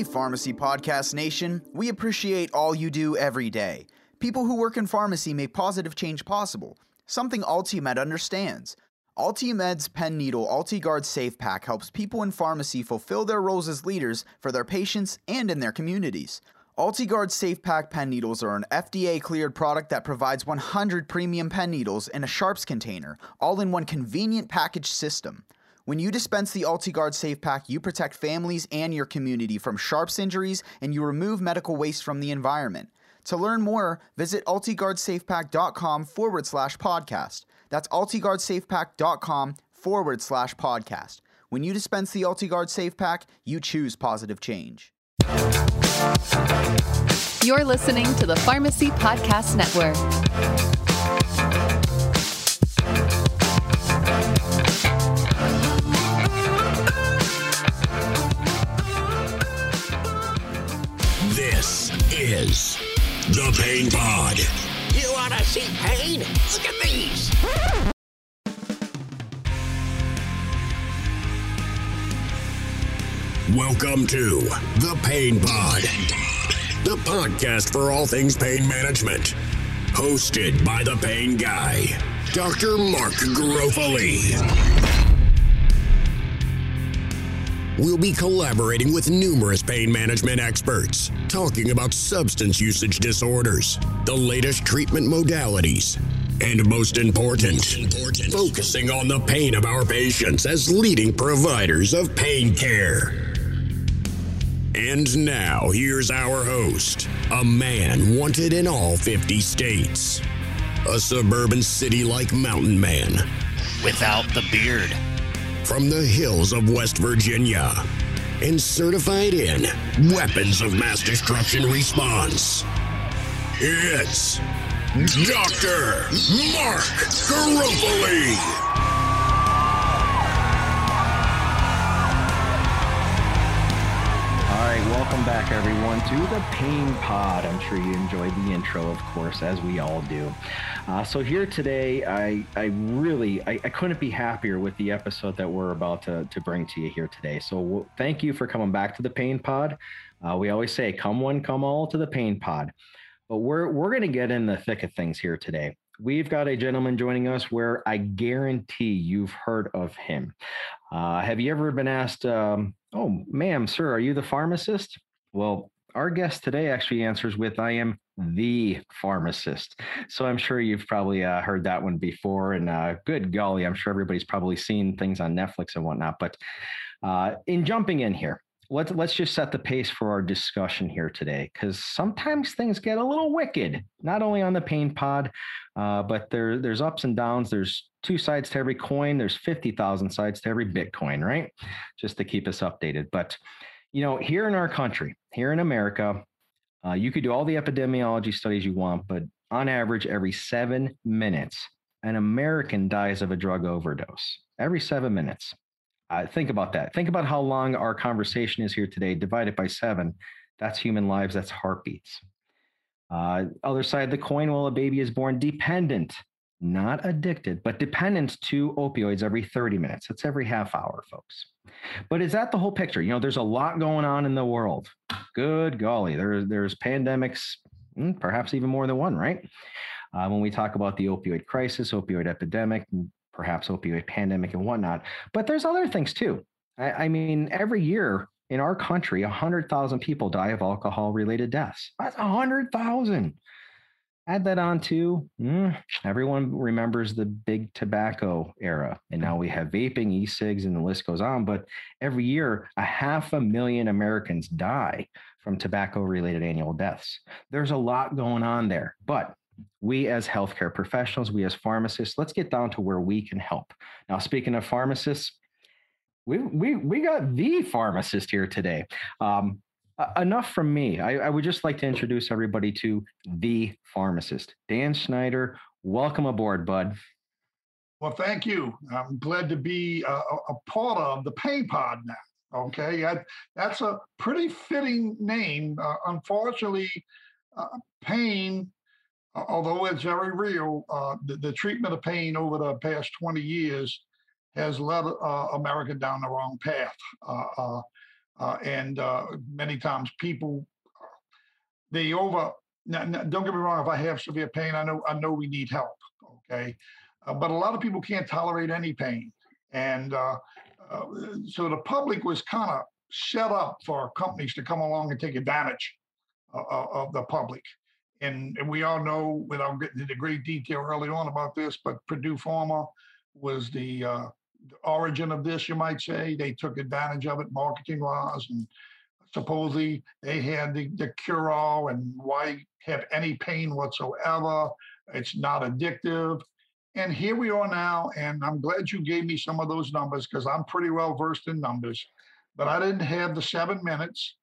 Pharmacy Podcast Nation, we appreciate all you do every day. People who work in pharmacy make positive change possible, something Ultimed understands. Ultimed's pen needle UltiGuard Safe Pack helps people in pharmacy fulfill their roles as leaders for their patients and in their communities. UltiGuard Safe Pack pen needles are an FDA-cleared product that provides 100 premium pen needles in a Sharps container, all in one convenient package system. When you dispense the UltiGuard Safe Pack, you protect families and your community from Sharps injuries, and you remove medical waste from the environment. To learn more, visit ultiguardsafepack.com/podcast. That's ultiguardsafepack.com/podcast. When you dispense the UltiGuard Safe Pack, you choose positive change. You're listening to the Pharmacy Podcast Network. This is the Pain Pod. You want to see pain? Look at these. Welcome to the Pain Pod, the podcast for all things pain management. Hosted by the Pain Guy, Dr. Mark Garofoli. We'll be collaborating with numerous pain management experts, talking about substance usage disorders, the latest treatment modalities, and most important, focusing on the pain of our patients as leading providers of pain care. And now, here's our host, a man wanted in all 50 states, a suburban city-like mountain man. Without the beard. From the hills of West Virginia, and certified in weapons of mass destruction response. It's Dr. Mark Garofoli. All right, welcome back, everyone, to the Pain Pod. I'm sure you enjoyed the intro, of course, as we all do. So here today, I couldn't be happier with the episode that we're about to bring to you here today. So thank you for coming back to the Pain Pod. We always say, come one, come all to the Pain Pod. But we're going to get in the thick of things here today. We've got a gentleman joining us where I guarantee you've heard of him. Have you ever been asked, oh, ma'am, sir, are you the pharmacist? Well, our guest today actually answers with, I am the pharmacist. So I'm sure you've probably heard that one before. And good golly, I'm sure everybody's probably seen things on Netflix and whatnot. But in jumping in here, let's just set the pace for our discussion here today, because sometimes things get a little wicked, not only on the Pain Pod, but there's ups and downs. There's two sides to every coin. There's 50,000 sides to every Bitcoin, right? Just to keep us updated. But, you know, here in our country, here in America, you could do all the epidemiology studies you want, but on average, every 7 minutes, an American dies of a drug overdose. Every 7 minutes. Think about that. Think about how long our conversation is here today, divided by 7. That's human lives. That's heartbeats. Other side of the coin, well, a baby is born dependent, not addicted, but dependent to opioids every 30 minutes. That's every half hour, folks. But is that the whole picture? You know, there's a lot going on in the world. Good golly, there's pandemics, perhaps even more than one, right? When we talk about the opioid crisis, opioid epidemic, perhaps opioid pandemic and whatnot. But there's other things too. I mean, every year in our country, 100,000 people die of alcohol-related deaths. That's 100,000. Add that on to, everyone remembers the big tobacco era. And now we have vaping, e-cigs, and the list goes on. But every year, 500,000 Americans die from tobacco-related annual deaths. There's a lot going on there. But we as healthcare professionals, we as pharmacists, let's get down to where we can help. Now, speaking of pharmacists, we got the pharmacist here today. Enough from me. I would just like to introduce everybody to the pharmacist, Dan Schneider. Welcome aboard, bud. Well, thank you. I'm glad to be a part of the Pain Pod now. Okay, that's a pretty fitting name. Unfortunately, pain, although it's very real, the treatment of pain over the past 20 years has led America down the wrong path. And many times people, they over, don't get me wrong, if I have severe pain, I know we need help, okay? But a lot of people can't tolerate any pain. And so the public was kind of set up for companies to come along and take advantage of the public. And we all know, without getting into great detail early on about this, but Purdue Pharma was the origin of this, you might say. They took advantage of it marketing-wise, and supposedly they had the cure-all, and why have any pain whatsoever? It's not addictive. And here we are now, and I'm glad you gave me some of those numbers, because I'm pretty well versed in numbers, but I didn't have the 7 minutes.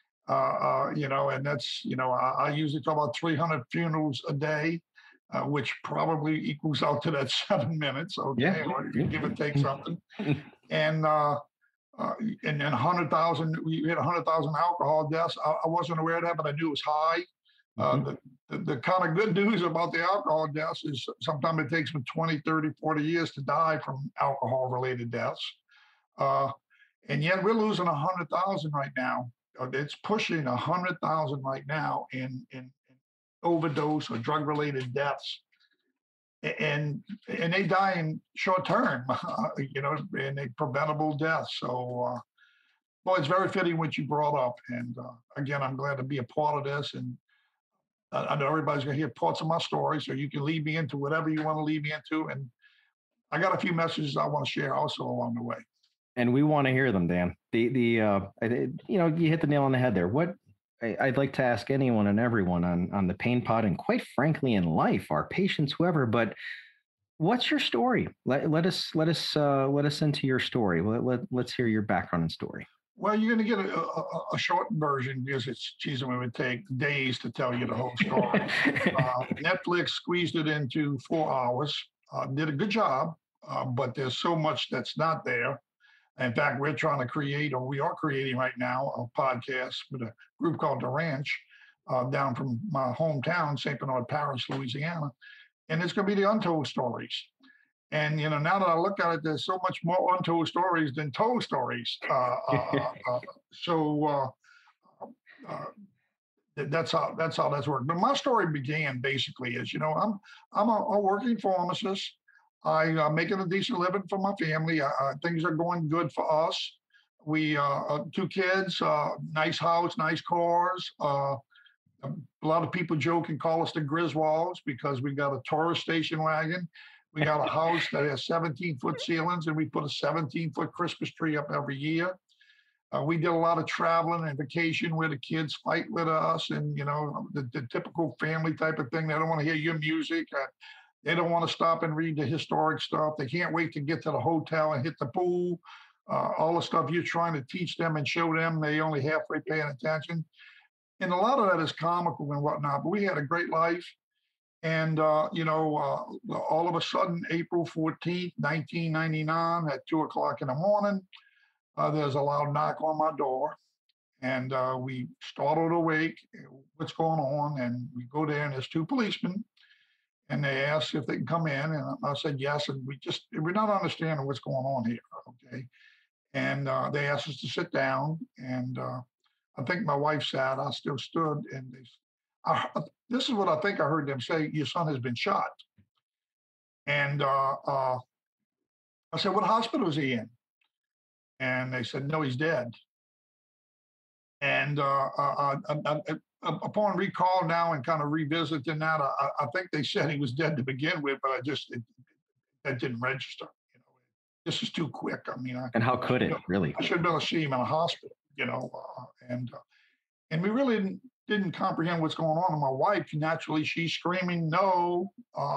And that's, I usually talk about 300 funerals a day, which probably equals out to that 7 minutes. Okay, Yeah. or give or take something. And then 100,000, we had 100,000 alcohol deaths. I wasn't aware of that, but I knew it was high. The kind of good news about the alcohol deaths is sometimes it takes them 20, 30, 40 years to die from alcohol related deaths. And yet we're losing 100,000 right now. It's pushing 100,000 right now in overdose or drug related deaths. And they die in short term, and they preventable deaths. So, well, it's very fitting what you brought up. And again, I'm glad to be a part of this. And I know everybody's going to hear parts of my story, so you can lead me into whatever you want to lead me into. And I got a few messages I want to share also along the way. And we want to hear them, Dan. You hit the nail on the head there. What I'd like to ask anyone and everyone on the Pain Pod, and quite frankly in life, our patients, whoever. But what's your story? Let us into your story. Let's hear your background and story. Well, you're going to get a short version, because it would take days to tell you the whole story. Netflix squeezed it into 4 hours. Did a good job, but there's so much that's not there. In fact, we are creating right now a podcast with a group called The Ranch down from my hometown, St. Bernard Parish, Louisiana. And it's going to be the untold stories. And, now that I look at it, there's so much more untold stories than told stories. That's how that's worked. But my story began basically as, I'm a working pharmacist. I'm making a decent living for my family. Things are going good for us. We 2 kids, nice house, nice cars. A lot of people joke and call us the Griswolds because we got a tourist station wagon. We got a house that has 17-foot ceilings, and we put a 17-foot Christmas tree up every year. We did a lot of traveling and vacation where the kids fight with us, and the typical family type of thing. They don't want to hear your music. They don't want to stop and read the historic stuff. They can't wait to get to the hotel and hit the pool. All the stuff you're trying to teach them and show them, they only halfway paying attention. And a lot of that is comical and whatnot, but we had a great life. And, all of a sudden, April 14th, 1999, at 2 o'clock in the morning, there's a loud knock on my door. And we startled awake, what's going on? And we go there, and there's 2 policemen. And they asked if they can come in, and I said yes. And we're not understanding what's going on here, okay? And they asked us to sit down, and I think my wife sat. I still stood, and this is what I think I heard them say: "Your son has been shot." And I said, "What hospital is he in?" And they said, "No, he's dead." And upon recall now and kind of revisiting that, I think they said he was dead to begin with, but that didn't register. This is too quick. I mean, and how could it really? I should have been able to see him in a hospital, and we really didn't comprehend what's going on. And my wife, naturally, she's screaming, "No,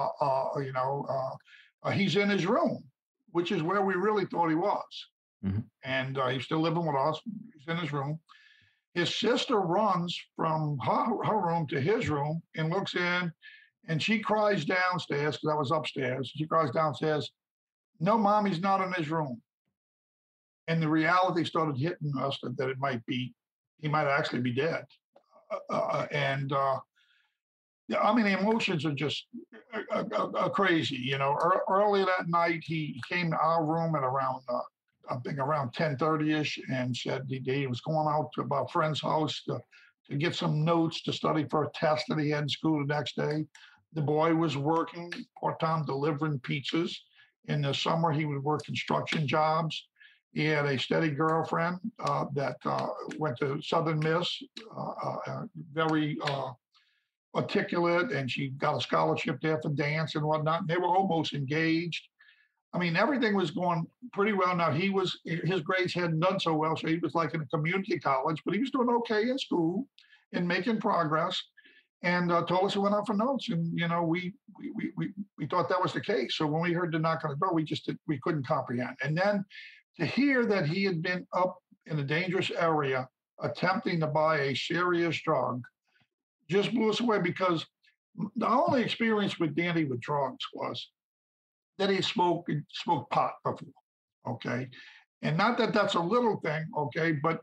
he's in his room," which is where we really thought he was. Mm-hmm. And he's still living with us. He's in his room. His sister runs from her room to his room and looks in, and she cries downstairs, because I was upstairs. She cries downstairs, "No, Mom, he's not in his room." And the reality started hitting us that he might actually be dead. The emotions are just crazy. Early that night, he came to our room at around I think around 10:30ish, and said he was going out to a friend's house to get some notes to study for a test that he had in school the next day. The boy was working part-time delivering pizzas. In the summer, he would work construction jobs. He had a steady girlfriend that went to Southern Miss, very articulate, and she got a scholarship there for dance and whatnot. And they were almost engaged. I mean, everything was going pretty well. Now, his grades hadn't done so well, so he was like in a community college, but he was doing okay in school and making progress. And told us he went out for notes, and we thought that was the case. So when we heard the knock on the door, we couldn't comprehend. And then to hear that he had been up in a dangerous area attempting to buy a serious drug just blew us away, because the only experience with Danny with drugs was that he smoked pot before, okay? And not that that's a little thing, okay, but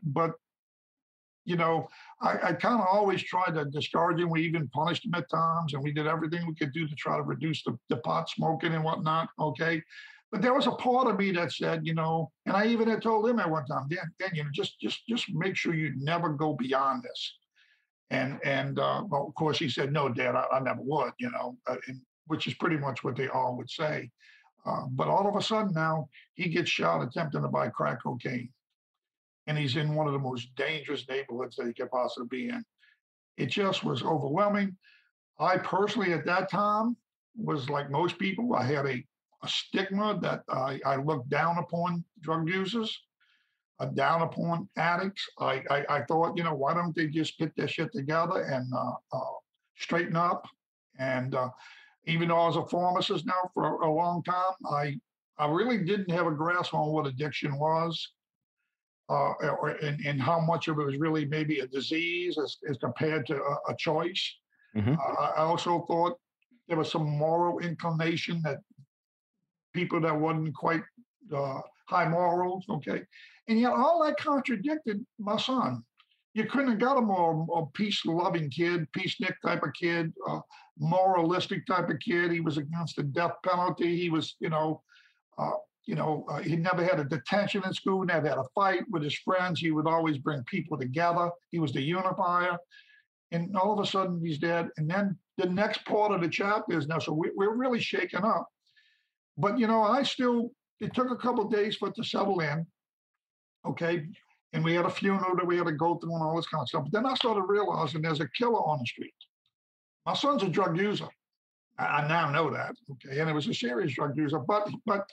I kind of always tried to discourage him. We even punished him at times, and we did everything we could do to try to reduce the pot smoking and whatnot, okay? But there was a part of me that said, and I even had told him at one time, Dan, just make sure you never go beyond this. And well, of course, he said, no, Dad, I never would, which is pretty much what they all would say. But all of a sudden now, he gets shot attempting to buy crack cocaine. And he's in one of the most dangerous neighborhoods that he could possibly be in. It just was overwhelming. I personally, at that time, was like most people. I had a stigma that I looked down upon drug users, down upon addicts. I thought, why don't they just get their shit together and straighten up? And even though I was a pharmacist now for a long time, I really didn't have a grasp on what addiction was. And how much of it was really maybe a disease as compared to a choice. Mm-hmm. I also thought there was some moral inclination that people that wasn't quite high morals, okay? And yet all that contradicted my son. You couldn't have got a more peace-loving kid, peacenik type of kid, moralistic type of kid. He was against the death penalty. He was, he never had a detention in school, never had a fight with his friends. He would always bring people together. He was the unifier. And all of a sudden he's dead. And then the next part of the chapter is now, so we're really shaken up. But, it took a couple of days for it to settle in. Okay. And we had a funeral that we had to go through and all this kind of stuff. But then I started realizing there's a killer on the street. My son's a drug user. I now know that. Okay. And it was a serious drug user, but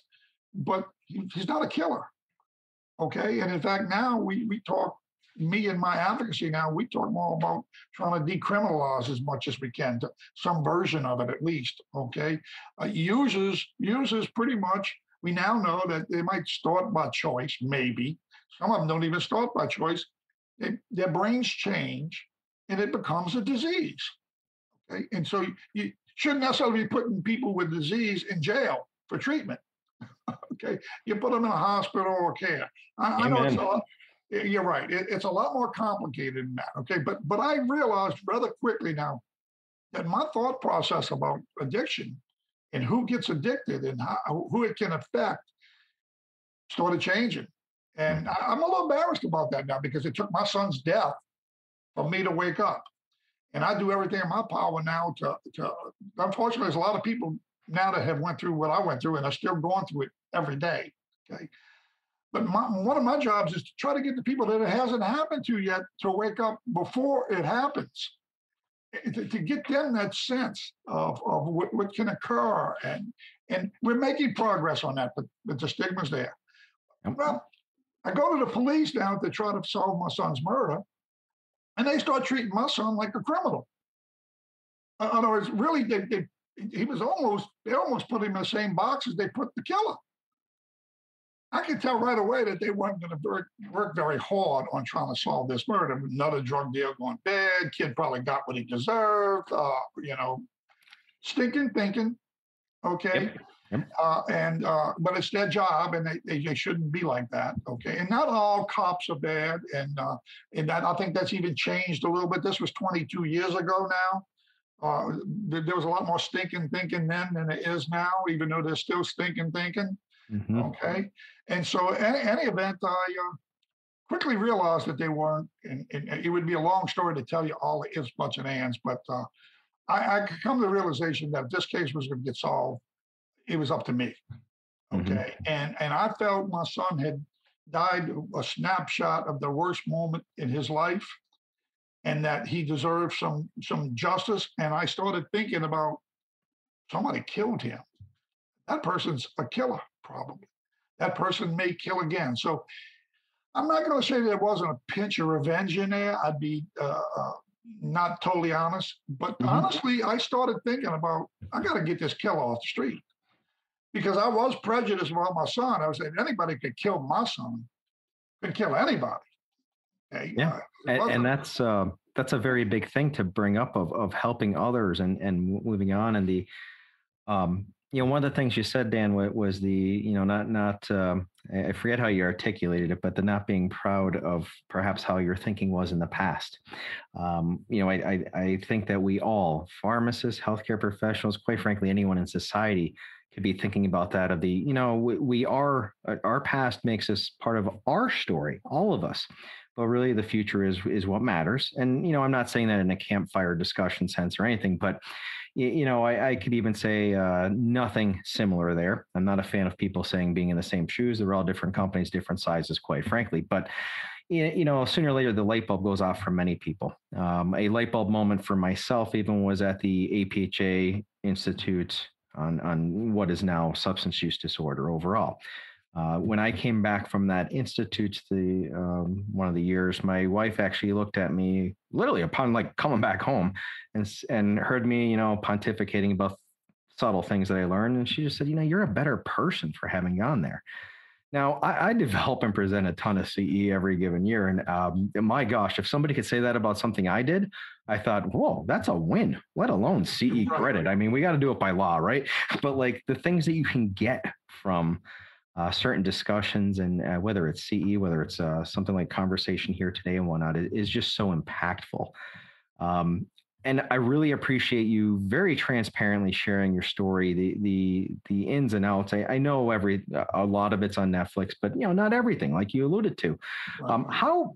he's not a killer. Okay. And in fact, now we talk, me and my advocacy now, we talk more about trying to decriminalize as much as we can, to some version of it at least. Okay. Users pretty much, we now know that they might start by choice, maybe. Some of them don't even start by choice. Their brains change and it becomes a disease. Okay. And so you shouldn't necessarily be putting people with disease in jail for treatment. Okay, you put them in a hospital or care. I know it's a lot. You're right. It's a lot more complicated than that. Okay, but I realized rather quickly now that my thought process about addiction and who gets addicted and who it can affect started changing. And I'm a little embarrassed about that now, because it took my son's death for me to wake up. And I do everything in my power now to unfortunately, there's a lot of people now that have went through what I went through and are still going through it every day. Okay. But one of my jobs is to try to get the people that it hasn't happened to yet to wake up before it happens, to get them that sense of what can occur. And we're making progress on that, but the stigma's there. Well, I go to the police now to try to solve my son's murder, and they start treating my son like a criminal. In other words, really, they almost put him in the same box as they put the killer. I could tell right away that they weren't going to work very hard on trying to solve this murder. Another drug deal going bad. Kid probably got what he deserved. Stinking thinking. Okay. Yep. But it's their job, and they shouldn't be like that. Okay. And not all cops are bad. And that, I think that's even changed a little bit. This was 22 years ago now. There was a lot more stinking thinking then than there is now, even though there's still stinking thinking. Okay. And so any event, I quickly realized that they weren't, and it would be a long story to tell you all the ifs, buts, and ands, but I could come to the realization that if this case was going to get solved, it was up to me. Okay. And I felt my son had died a snapshot of the worst moment in his life, and that he deserved some justice. And I started thinking about somebody killed him. That person's a killer, probably. That person may kill again. So I'm not going to say there wasn't a pinch of revenge in there. I'd be not totally honest. But honestly, I started thinking about, I got to get this killer off the street. Because I was prejudiced about my son. I was saying anybody could kill my son, could kill anybody. Okay? Yeah, and that's a very big thing to bring up of helping others and moving on. And the one of the things you said, Dan, was the not I forget how you articulated it, but the not being proud of perhaps how your thinking was in the past. I think that we all, pharmacists, healthcare professionals, quite frankly, anyone in society, could be thinking about that of the, we are, our past makes us part of our story, all of us, but really the future is what matters. And, I'm not saying that in a campfire discussion sense or anything, but, I could even say nothing similar there. I'm not a fan of people saying being in the same shoes. They're all different companies, different sizes, quite frankly, but sooner or later, the light bulb goes off for many people. A light bulb moment for myself even was at the APHA Institute on what is now substance use disorder overall. When I came back from that institute, one of the years, my wife actually looked at me literally upon coming back home and heard me, pontificating about subtle things that I learned. And she just said, you're a better person for having gone there. Now, I develop and present a ton of CE every given year. And my gosh, if somebody could say that about something I did, I thought, whoa, that's a win, let alone CE credit. I mean, we got to do it by law, right? But the things that you can get from certain discussions and whether it's CE, whether it's something like conversation here today and whatnot, is just so impactful. And I really appreciate you very transparently sharing your story, the ins and outs. I know a lot of it's on Netflix, but not everything, like you alluded to. How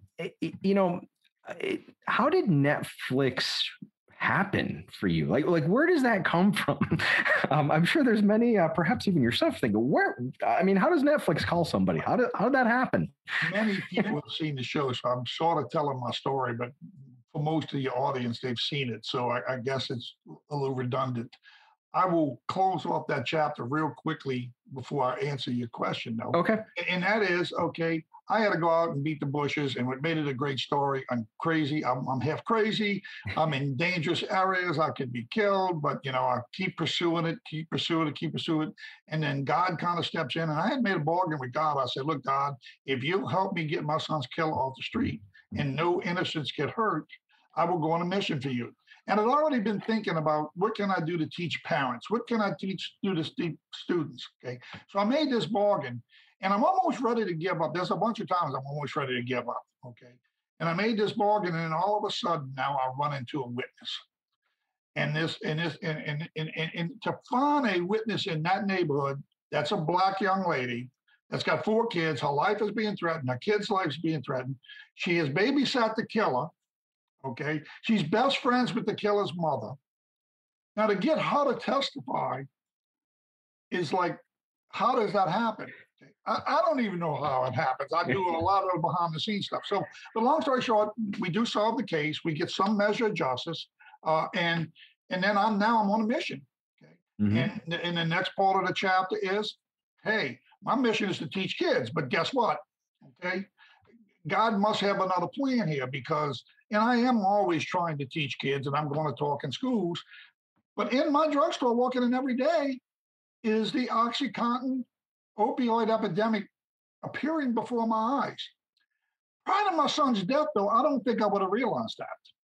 did Netflix happen for you? Like where does that come from? I'm sure there's many, perhaps even yourself, thinking, how does Netflix call somebody? How did that happen? Many people have seen the show, so I'm sort of telling my story, but for most of the audience, they've seen it. So I guess it's a little redundant. I will close off that chapter real quickly before I answer your question, though. Okay. And that is, I had to go out and beat the bushes, and what made it a great story, I'm crazy. I'm half crazy. I'm in dangerous areas. I could be killed, but, I keep pursuing it. And then God kind of steps in, and I had made a bargain with God. I said, look, God, if you help me get my son's killer off the street and no innocents get hurt, I will go on a mission for you. And I'd already been thinking about what can I do to teach parents? What can I do to students? Okay. So I made this bargain, and I'm almost ready to give up. There's a bunch of times I'm almost ready to give up. Okay. And I made this bargain, and then all of a sudden now I run into a witness. And to find a witness in that neighborhood, that's a Black young lady that's got 4 kids. Her life is being threatened. Her kid's life is being threatened. She has babysat the killer. Okay. She's best friends with the killer's mother. Now, to get her to testify is how does that happen? Okay. I don't even know how it happens. I do a lot of behind the scenes stuff. So the long story short, we do solve the case. We get some measure of justice. And then I'm on a mission. Okay. Mm-hmm. And the next part of the chapter is, hey, my mission is to teach kids, but guess what? Okay. God must have another plan here and I am always trying to teach kids, and I'm going to talk in schools, but in my drugstore walking in every day is the OxyContin opioid epidemic appearing before my eyes. Prior to my son's death, though, I don't think I would have realized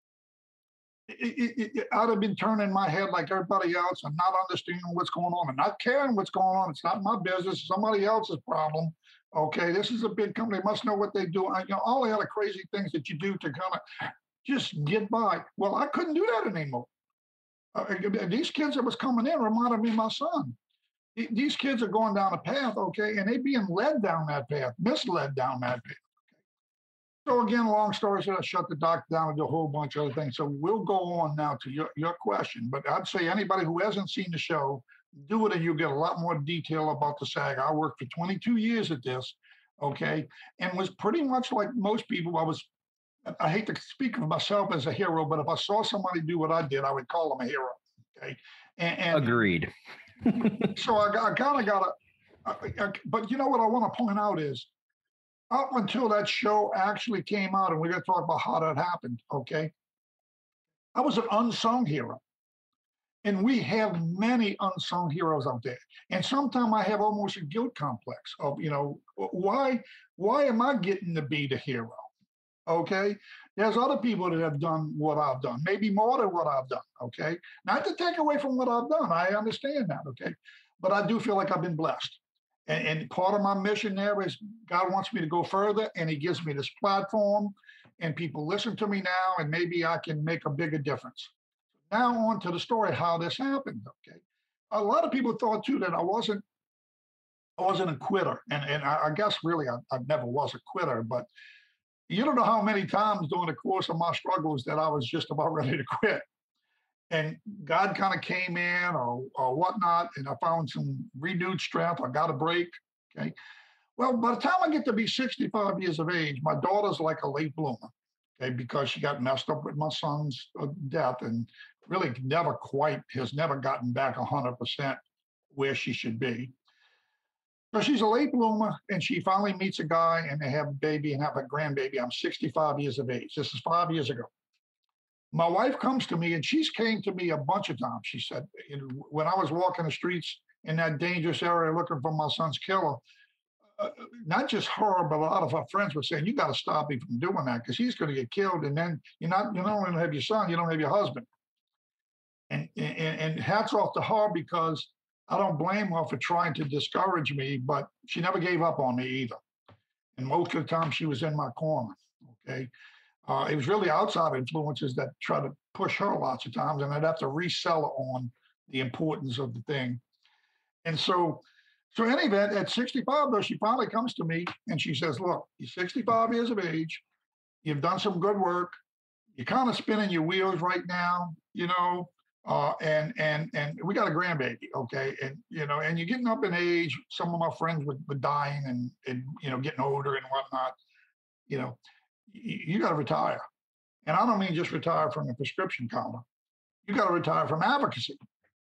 that. I'd have been turning my head like everybody else and not understanding what's going on and not caring what's going on. It's not my business. It's somebody else's problem. Okay, this is a big company. They must know what they do. All the other crazy things that you do to kind of just get by. Well, I couldn't do that anymore. These kids that was coming in reminded me of my son. these kids are going down a path, okay, and they being led down that path, misled down that path. So again, long story short, I shut the doc down and do a whole bunch of other things. So we'll go on now to your question. But I'd say anybody who hasn't seen the show, do it and you'll get a lot more detail about the saga. I worked for 22 years at this, okay, and was pretty much like most people. I hate to speak of myself as a hero, but if I saw somebody do what I did, I would call them a hero. Okay. And agreed. So I kind of got but you know what I want to point out is up until that show actually came out, and we're going to talk about how that happened. Okay. I was an unsung hero. And we have many unsung heroes out there. And sometimes I have almost a guilt complex of, why am I getting to be the hero? Okay. There's other people that have done what I've done, maybe more than what I've done. Okay. Not to take away from what I've done. I understand that. Okay. But I do feel like I've been blessed. And part of my mission there is God wants me to go further, and he gives me this platform, and people listen to me now, and maybe I can make a bigger difference. Now on to the story, how this happened. Okay. A lot of people thought too that I wasn't a quitter. And I guess really I never was a quitter, but you don't know how many times during the course of my struggles that I was just about ready to quit. And God kind of came in or whatnot, and I found some renewed strength. I got a break. Okay. Well, by the time I get to be 65 years of age, my daughter's like a late bloomer. Okay, because she got messed up with my son's death and really has never gotten back 100% where she should be. So she's a late bloomer, and she finally meets a guy, and they have a baby and have a grandbaby. I'm 65 years of age. This is 5 years ago. My wife comes to me, and she's came to me a bunch of times. She said, when I was walking the streets in that dangerous area looking for my son's killer, not just her, but a lot of her friends were saying, you got to stop him from doing that because he's going to get killed. And then you don't only have your son, you don't have your husband. And hats off to her, because I don't blame her for trying to discourage me, but she never gave up on me either. And most of the time she was in my corner. Okay. It was really outside influences that try to push her lots of times, and I'd have to resell her on the importance of the thing. And so in any event, at 65, though, she finally comes to me and she says, look, you're 65 years of age. You've done some good work. You're kind of spinning your wheels right now, and we got a grandbaby. Okay. And, and you're getting up in age. Some of my friends were dying and getting older and whatnot. You got to retire. And I don't mean just retire from the prescription counter. You got to retire from advocacy.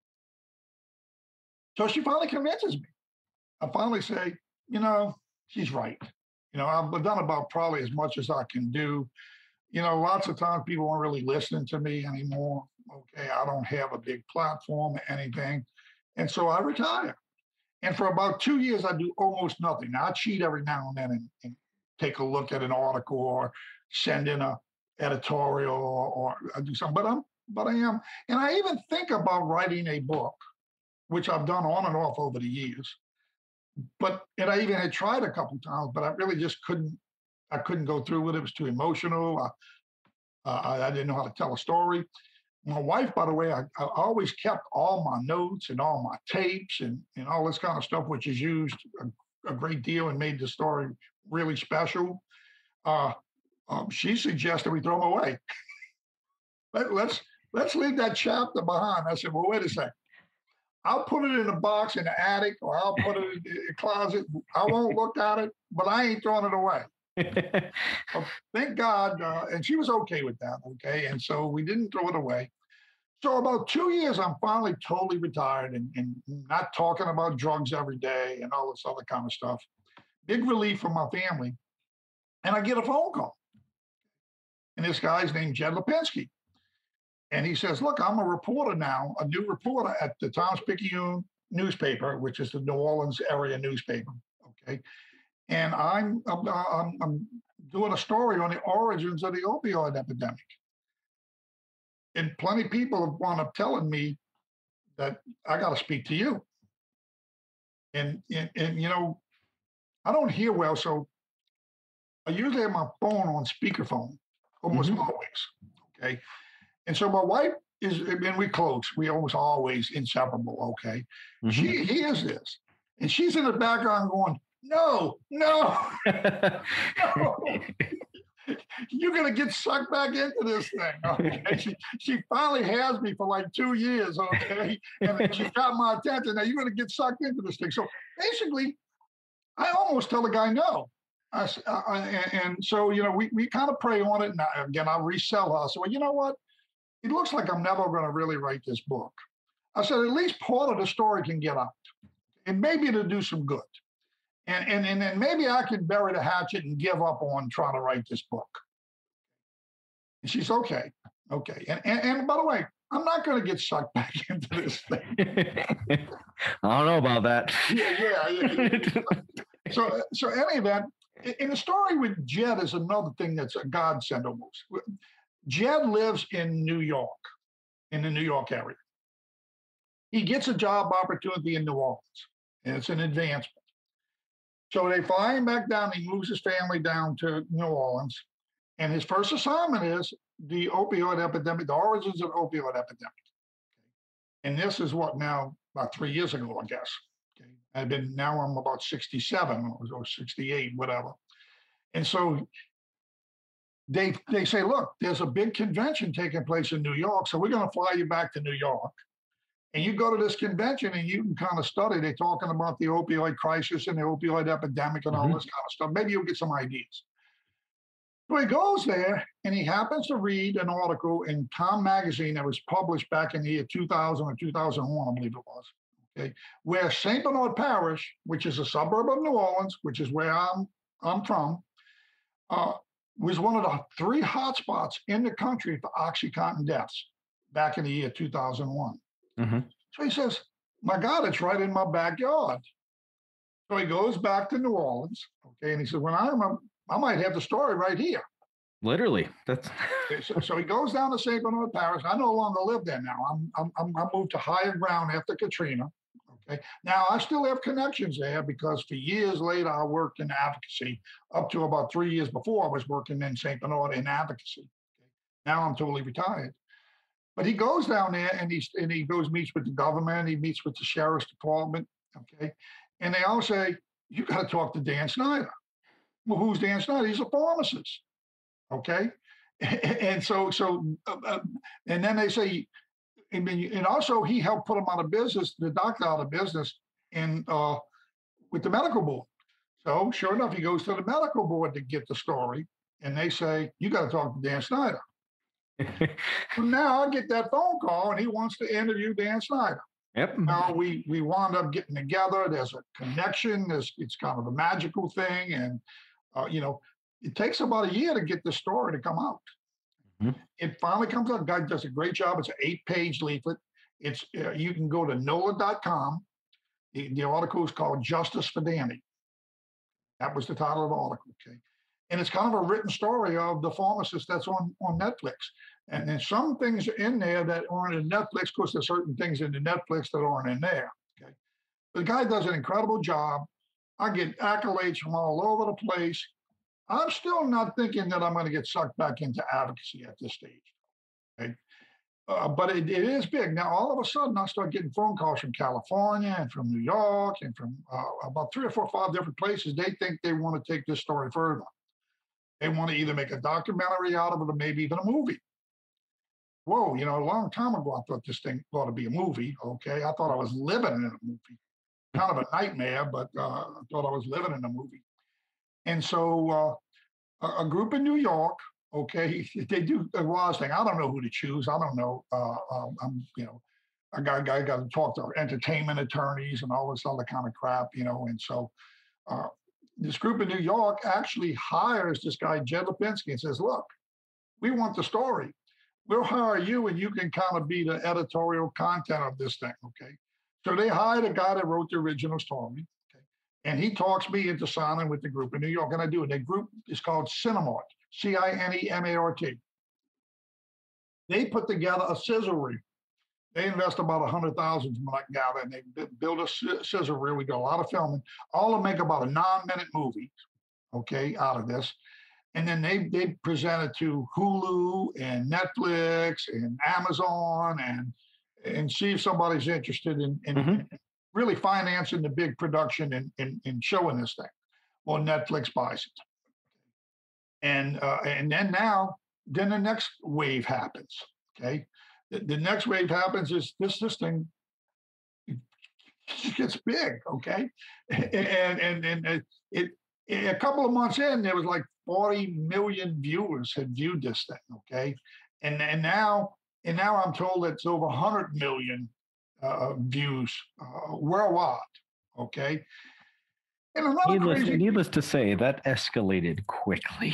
So she finally convinces me. I finally say, she's right. I've done about probably as much as I can do. Lots of times people aren't really listening to me anymore. Okay. I don't have a big platform or anything. And so I retire. And for about 2 years, I do almost nothing. Now, I cheat every now and then and take a look at an article or send in a editorial or I do something, but I am. And I even think about writing a book, which I've done on and off over the years. And I even had tried a couple of times, but I really just I couldn't go through with it. It was too emotional. I didn't know how to tell a story. My wife, by the way, I always kept all my notes and all my tapes and all this kind of stuff, which is used a great deal and made the story really special. She suggested we throw them away. Let's leave that chapter behind. I said, well, wait a second. I'll put it in a box in the attic, or I'll put it in a closet. I won't look at it, but I ain't throwing it away. Thank God. And she was okay with that. Okay. And so we didn't throw it away. So about 2 years, I'm finally totally retired and not talking about drugs every day and all this other kind of stuff. Big relief for my family. And I get a phone call. And this guy's named Jed Lipinski. And he says, look, I'm a reporter now, a new reporter at the Times-Picayune newspaper, which is the New Orleans area newspaper. Okay. And I'm doing a story on the origins of the opioid epidemic. And plenty of people have wound up telling me that I got to speak to you. And I don't hear well, so I usually have my phone on speakerphone, almost always. Okay. And so my wife and we close. We always inseparable. Okay, Mhm. She hears this, and she's in the background going, "No, no, no! You're gonna get sucked back into this thing." Okay, she finally has me for like 2 years. Okay, and she got my attention. Now you're gonna get sucked into this thing. So basically, I almost tell the guy no. And so, we kind of pray on it. And again, I resell her. So, well, you know what? It looks like I'm never going to really write this book. I said, at least part of the story can get out. And maybe it'll do some good. And then maybe I can bury the hatchet and give up on trying to write this book. And she's okay. Okay. And by the way, I'm not going to get sucked back into this thing. I don't know about that. Yeah. So any event, in the story with Jed is another thing that's a godsend almost. Jed lives in New York, in the New York area. He gets a job opportunity in New Orleans, and it's an advancement. So they fly him back down. He moves his family down to New Orleans, and his first assignment is the opioid epidemic, the origins of the opioid epidemic. And this is what now, about 3 years ago, I guess. Okay. Now I'm about 67 or 68, whatever. And so they say, look, there's a big convention taking place in New York, so we're going to fly you back to New York. And you go to this convention and you can kind of study. They're talking about the opioid crisis and the opioid epidemic and all this kind of stuff. Maybe you'll get some ideas. So he goes there and he happens to read an article in Time magazine that was published back in the year 2000 or 2001, I believe it was. Okay, where St. Bernard Parish, which is a suburb of New Orleans, which is where I'm from, was one of the 3 hotspots in the country for OxyContin deaths back in the year 2001. So he says, my God, it's right in my backyard. So he goes back to New Orleans, okay, and he says, I might have the story right here. Literally, that's. So he goes down to St. Bernard Parish. I no longer live there now. I moved to higher ground after Katrina. Okay, now I still have connections there because for years later I worked in advocacy. Up to about 3 years before I was working in St. Bernard in advocacy. Okay. Now I'm totally retired. But he goes down there and he goes meets with the government. He meets with the sheriff's department. Okay, and they all say, you got to talk to Dan Snyder. Well, who's Dan Snyder? He's a pharmacist. Okay, and and then they say, and also he helped put him out of business, the doctor out of business, with the medical board. So sure enough, he goes to the medical board to get the story, and they say, you got to talk to Dan Snyder. So now I get that phone call, and he wants to interview Dan Snyder. Yep. Now we wound up getting together. There's a connection. It's kind of a magical thing, and it takes about a year to get the story to come out. It finally comes out. The guy does a great job. It's an 8-page leaflet. It's you can go to NOLA.com. The article is called Justice for Danny. That was the title of the article. Okay. And it's kind of a written story of the pharmacist that's on Netflix. And then some things are in there that aren't in Netflix because there's certain things in the Netflix that aren't in there. Okay. The guy does an incredible job. I get accolades from all over the place. I'm still not thinking that I'm going to get sucked back into advocacy at this stage. Okay. But it is big. Now, all of a sudden, I start getting phone calls from California and from New York and from about 3 or 4 or 5 different places. They think they want to take this story further. They want to either make a documentary out of it or maybe even a movie. Whoa, a long time ago, I thought this thing ought to be a movie. Okay. I thought I was living in a movie. Kind of a nightmare, but I thought I was living in a movie. And so a group in New York, okay, they do a Roz thing. I don't know who to choose. I don't know. I got to talk to entertainment attorneys and all this other kind of crap, and so this group in New York actually hires this guy, Jed Lipinski, and says, look, we want the story. We'll hire you and you can kind of be the editorial content of this thing, okay? So they hired a guy that wrote the original story, okay? And he talks me into signing with the group in New York, and I do. And the group is called Cinemart, CINEMART. They put together a sizzle reel. They invest about $100,000 from what I can gather, and they build a sizzle reel. We do a lot of filming. All of them make about a 9-minute movie, okay, out of this. and then they present it to Hulu and Netflix and Amazon and see if somebody's interested in really financing the big production and showing this thing. Well, Netflix buys it, and then then the next wave happens. Okay, the next wave happens is this thing gets big. Okay, and it a couple of months in, there was like 40 million viewers had viewed this thing. Okay, and now I'm told it's over 100 million views worldwide. Okay. And needless to say, that escalated quickly.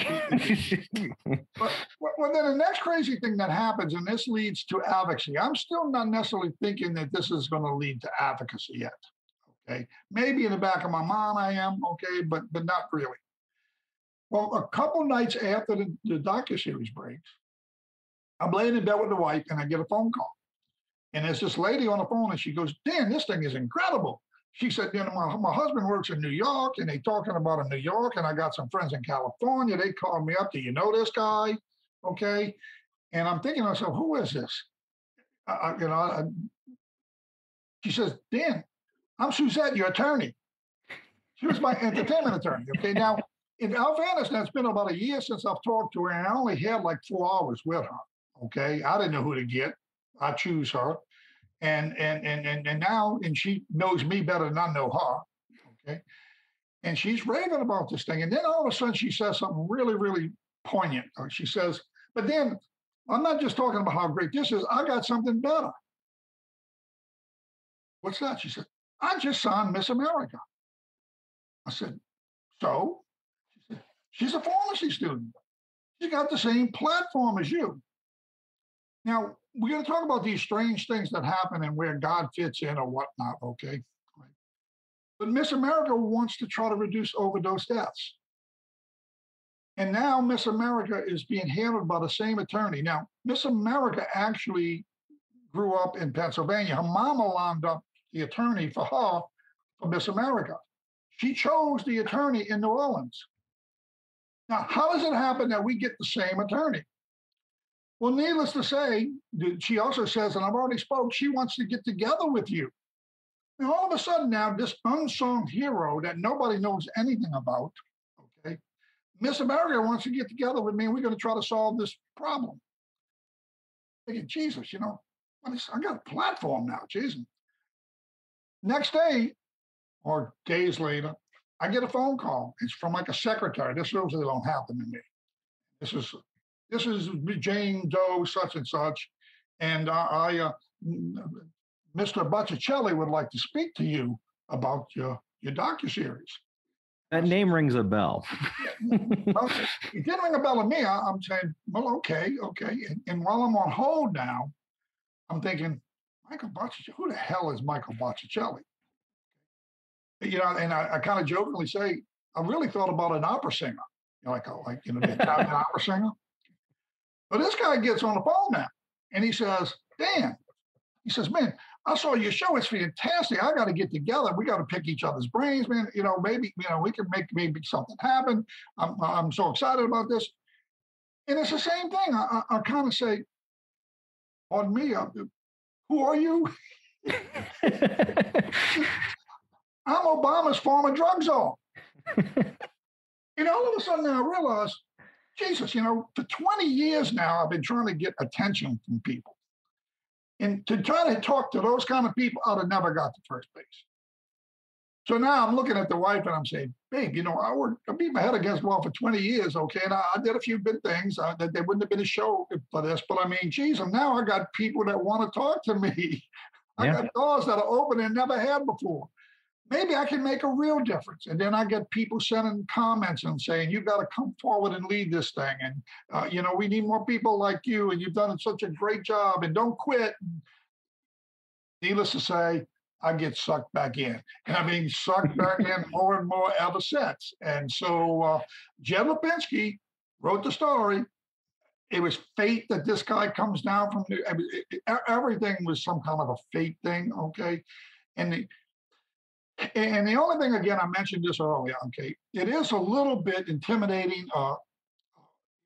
Well, then the next crazy thing that happens, and this leads to advocacy. I'm still not necessarily thinking that this is going to lead to advocacy yet. Okay. Maybe in the back of my mind I am, okay, but not really. Well, a couple nights after the docuseries breaks, I'm laying in bed with the wife and I get a phone call. And there's this lady on the phone and she goes, Dan, this thing is incredible. She said, my husband works in New York and they talking about in New York and I got some friends in California. They called me up. Do you know this guy? Okay. And I'm thinking to myself, who is this? She says, Dan, I'm Suzette, your attorney. She was my entertainment attorney. Okay. Now, in all fairness, it's been about a year since I've talked to her and I only had like 4 hours with her. Okay. I didn't know who to get. I choose her. And now she knows me better than I know her. Okay. And she's raving about this thing. And then all of a sudden she says something really, really poignant. She says, but then I'm not just talking about how great this is. I got something better. What's that? She said, I just signed Miss America. I said, so? She said, she's a pharmacy student. She's got the same platform as you. Now, we're going to talk about these strange things that happen and where God fits in or whatnot, okay? But Miss America wants to try to reduce overdose deaths. And now Miss America is being handled by the same attorney. Now, Miss America actually grew up in Pennsylvania. Her mama lined up the attorney for her for Miss America. She chose the attorney in New Orleans. Now, how does it happen that we get the same attorney? Well, needless to say, she also says, and I've already spoke, she wants to get together with you. And all of a sudden now, this unsung hero that nobody knows anything about, okay, Miss America wants to get together with me and we're going to try to solve this problem. Thinking, Jesus, I got a platform now, Jesus. Next day, or days later, I get a phone call. It's from like a secretary. This usually don't happen to me. This is Jane Doe, such and such, and Mr. Botticelli would like to speak to you about your docuseries. That name rings a bell. Well, it didn't ring a bell to me. I'm saying, well, okay. And while I'm on hold now, I'm thinking, Michael Botticelli, who the hell is Michael Botticelli? And I kind of jokingly say, I really thought about an opera singer, the Italian opera singer. But this guy gets on the phone now and he says, Dan, he says, man, I saw your show. It's fantastic. I got to get together. We got to pick each other's brains, man. Maybe, we can make maybe something happen. I'm so excited about this. And it's the same thing. I kind of say, pardon me, who are you? I'm Obama's former drug czar. All of a sudden I realize, Jesus, for 20 years now, I've been trying to get attention from people. And to try to talk to those kind of people, I'd have never got to first base. So now I'm looking at the wife and I'm saying, babe, I beat my head against the wall for 20 years, okay? And I did a few good things. That there wouldn't have been a show for this. But I mean, geez, now I got people that want to talk to me. I got doors that are open and never had before. Maybe I can make a real difference. And then I get people sending comments and saying, you got to come forward and lead this thing. And, we need more people like you. And you've done such a great job. And don't quit. Needless to say, I get sucked back in. And I've been sucked back in more and more ever since. And so Jed Lipinski wrote the story. It was fate that this guy comes down from. Everything was some kind of a fate thing, okay? And the only thing, again, I mentioned this earlier, okay, it is a little bit intimidating,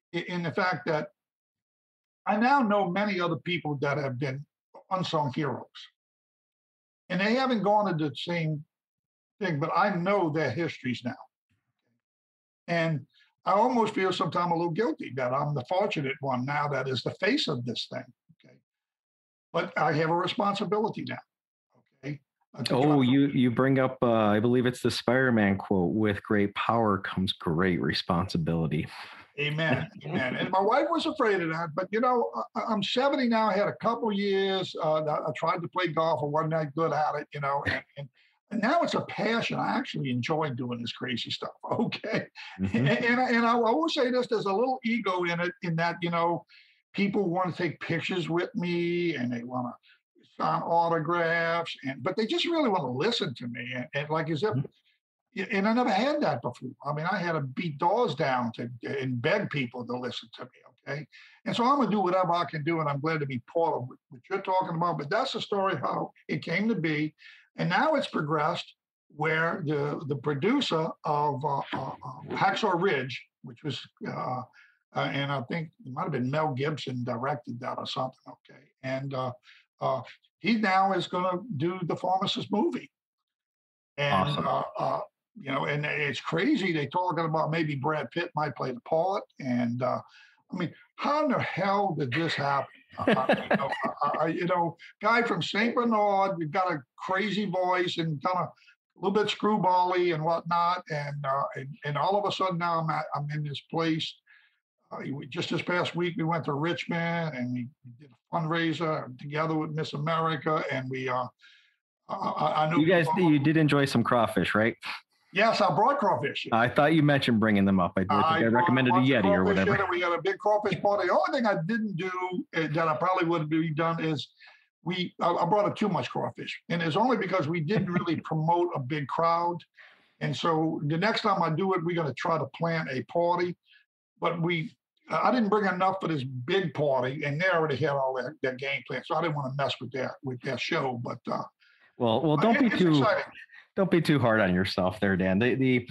in the fact that I now know many other people that have been unsung heroes, and they haven't gone into the same thing, but I know their histories now. And I almost feel sometimes a little guilty that I'm the fortunate one now that is the face of this thing. Okay. But I have a responsibility now. Okay. Oh, you bring up, I believe it's the Spider-Man quote, with great power comes great responsibility. Amen. Amen. And my wife was afraid of that, but I'm 70 now. I had a couple years. I tried to play golf. I wasn't that good at it, and now it's a passion. I actually enjoy doing this crazy stuff. Okay. Mm-hmm. And I will say this, there's a little ego in it, in that, people want to take pictures with me and they want to sign autographs, but they just really want to listen to me. And like as if, and I never had that before. I mean, I had to beat doors down and beg people to listen to me. Okay. And so I'm going to do whatever I can do. And I'm glad to be part of what you're talking about. But that's the story of how it came to be. And now it's progressed where the producer of Hacksaw Ridge, which was, and I think it might have been Mel Gibson directed that or something. Okay. And he now is going to do the Pharmacist movie. And, awesome. And it's crazy. They're talking about maybe Brad Pitt might play the part. And I mean, how in the hell did this happen? Guy from St. Bernard, we've got a crazy voice and kind of a little bit screwball-y and whatnot. And all of a sudden now I'm in this place. Just this past week, we went to Richmond and we did a fundraiser together with Miss America. And we, I know you did enjoy some crawfish, right? Yes, I brought crawfish. I thought you mentioned bringing them up. I recommended a Yeti or whatever. We had a big crawfish party. The only thing I didn't do that I probably would have done is I brought up too much crawfish. And it's only because we didn't really promote a big crowd. And so the next time I do it, we're going to try to plan a party. But I didn't bring enough for this big party, and they already had all their game plan. So I didn't want to mess with their show. But well, don't be too hard on yourself there, Dan.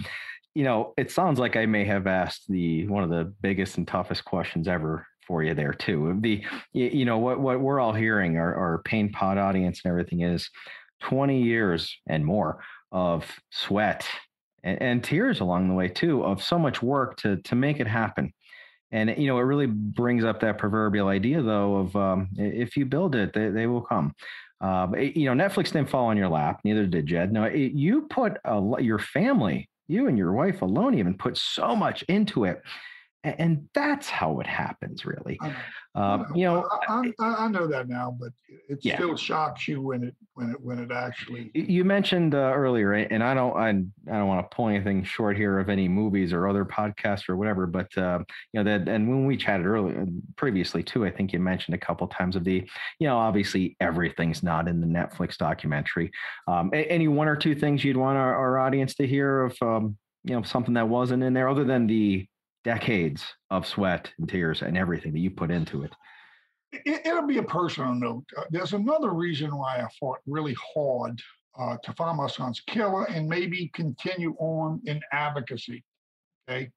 It sounds like I may have asked one of the biggest and toughest questions ever for you there too. What we're all hearing, our Pain Pod audience and everything, is 20 years and more of sweat and tears along the way too, of so much work to make it happen. And, it really brings up that proverbial idea, though, of if you build it, they will come. Netflix didn't fall on your lap. Neither did Jed. No, you put your family, you and your wife alone, even put so much into it. And that's how it happens, really. I know that now, but it still shocks you when it actually. You mentioned earlier, and I don't want to pull anything short here of any movies or other podcasts or whatever, but that, and when we chatted previously too, I think you mentioned a couple of times of the, obviously everything's not in the Netflix documentary. Any one or two things you'd want our audience to hear of, something that wasn't in there, other than the decades of sweat and tears and everything that you put into it? It'll be a personal note. There's another reason why I fought really hard to find my son's killer and maybe continue on in advocacy. Okay.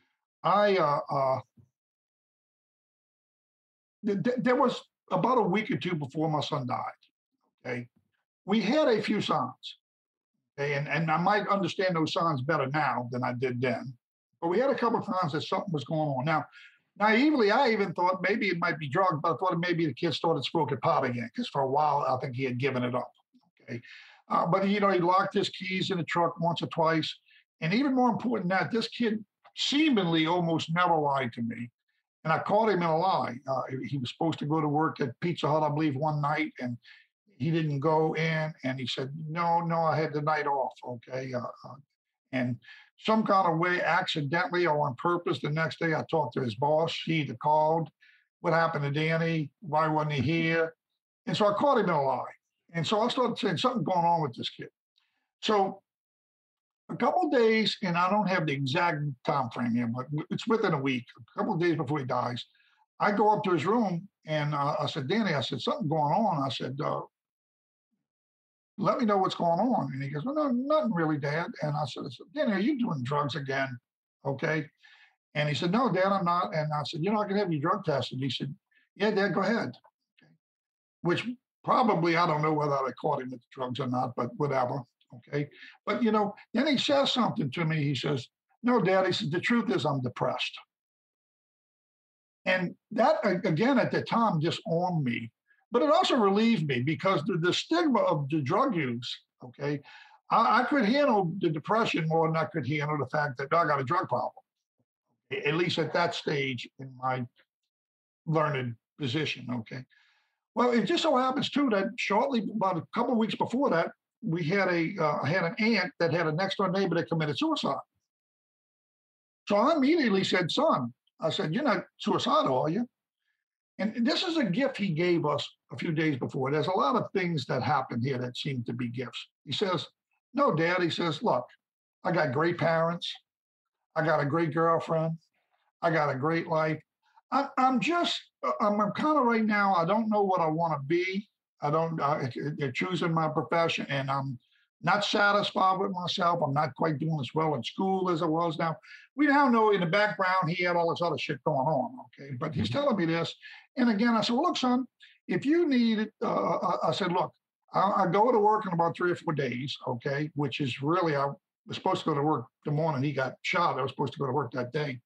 There was about a week or two before my son died. Okay. We had a few signs. Okay. And I might understand those signs better now than I did then. But we had a couple of times that something was going on. Now, naively, I even thought maybe it might be drugs, but I thought maybe the kid started smoking pot again, because for a while, I think he had given it up. Okay. But, he locked his keys in the truck once or twice. And even more important than that, this kid seemingly almost never lied to me. And I caught him in a lie. He was supposed to go to work at Pizza Hut, I believe, one night, and he didn't go in. And he said, no, I had the night off. Okay. And some kind of way, accidentally or on purpose, the next day I talked to his boss. He either called, what happened to Danny? Why wasn't he here? And so I caught him in a lie. And so I started saying something going on with this kid. So a couple of days, and I don't have the exact time frame here, but it's within a week, a couple of days before he dies, I go up to his room and I said, Danny, I said, something going on. I said, let me know what's going on. And he goes, well, no, nothing really, Dad. And I said, Danny, are you doing drugs again? Okay. And he said, no, Dad, I'm not. And I said, I can have you drug tested. He said, yeah, Dad, go ahead. Okay. Which probably, I don't know whether I caught him with the drugs or not, but whatever. Okay. But, then he says something to me. He says, no, Dad, he said, the truth is I'm depressed. And that, again, at the time, disarmed me. But it also relieved me because the stigma of the drug use, okay, I could handle the depression more than I could handle the fact that I got a drug problem, at least at that stage in my learned position, okay. Well, it just so happens, too, that shortly, about a couple of weeks before that, we had I had an aunt that had a next-door neighbor that committed suicide. So I immediately said, son, I said, you're not suicidal, are you? And this is a gift he gave us a few days before. There's a lot of things that happen here that seem to be gifts. He says, no, Dad, he says, look, I got great parents. I got a great girlfriend. I got a great life. I'm kind of right now, I don't know what I want to be. I'm choosing my profession, and I'm not satisfied with myself. I'm not quite doing as well in school as I was now. We now know in the background he had all this other shit going on, okay? But he's telling me this. And again, I said, well, look, son, if you need it, I said, look, I go to work in about 3 or 4 days, okay? Which is really, I was supposed to go to work the morning he got shot. I was supposed to go to work that day.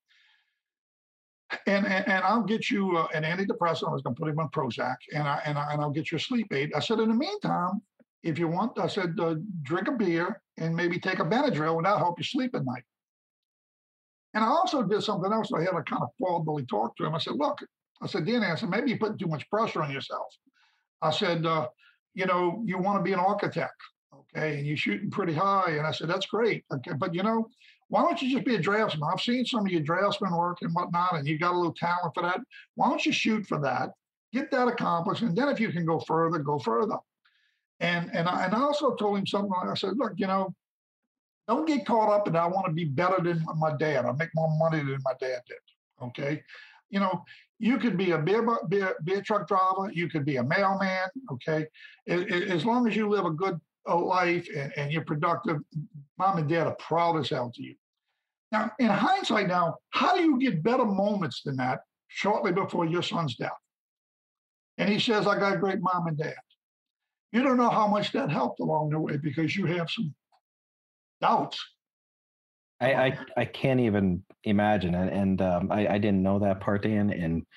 And I'll get you an antidepressant. I was going to put him on Prozac, and I'll get you a sleep aid. I said, in the meantime, if you want, I said, drink a beer and maybe take a Benadryl, and that'll help you sleep at night. And I also did something else. I had a kind of forwardly talk to him. I said, look, I said, Danny, I said, maybe you're putting too much pressure on yourself. I said, you want to be an architect, okay, and you're shooting pretty high. And I said, that's great, okay, but why don't you just be a draftsman? I've seen some of your draftsmen work and whatnot, and you got a little talent for that. Why don't you shoot for that, get that accomplished, and then if you can go further, go further. And I also told him something. I said, look, don't get caught up in I want to be better than my dad. I make more money than my dad did. Okay, you could be a beer truck driver. You could be a mailman. Okay, as long as you live a good life and you're productive, mom and dad are proud as hell to you. Now, in hindsight, now, how do you get better moments than that shortly before your son's death? And he says, I got great mom and dad. You don't know how much that helped along the way because you have some doubts. I can't even imagine it. And I didn't know that part, Dan.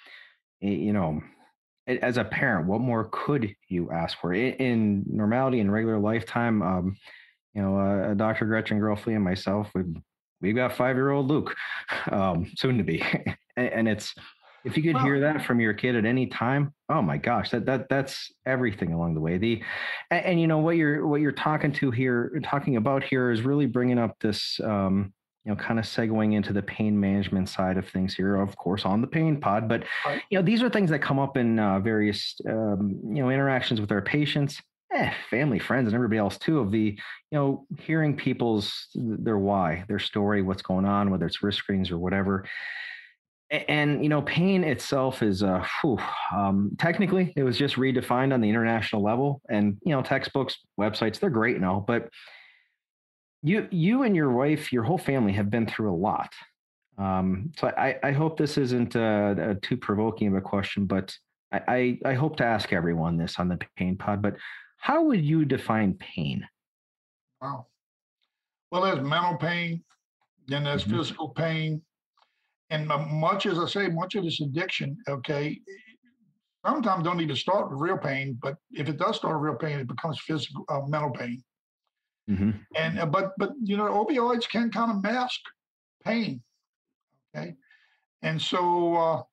And, as a parent, what more could you ask for? In normality, in regular lifetime, Dr. Gretchen Grofley and myself, we've got 5-year-old Luke, soon to be. And it's, if you could hear that from your kid at any time, oh my gosh, that's everything along the way. What you're talking about here is really bringing up this, kind of segueing into the pain management side of things here, of course, on the Pain Pod. But, these are things that come up in various, interactions with our patients, family, friends, and everybody else too, of the, hearing their why, their story, what's going on, whether it's risk screens or whatever. And, pain itself is, technically, it was just redefined on the international level, and, textbooks, websites, they're great and all, but you and your wife, your whole family have been through a lot. So I hope this isn't too provoking of a question, but I hope to ask everyone this on the Pain Pod, but how would you define pain? Wow. Well, there's mental pain, then there's physical pain. And much of this addiction, okay, sometimes don't even start with real pain, but if it does start with real pain, it becomes physical, mental pain. Mm-hmm. And but opioids can kind of mask pain, okay. And so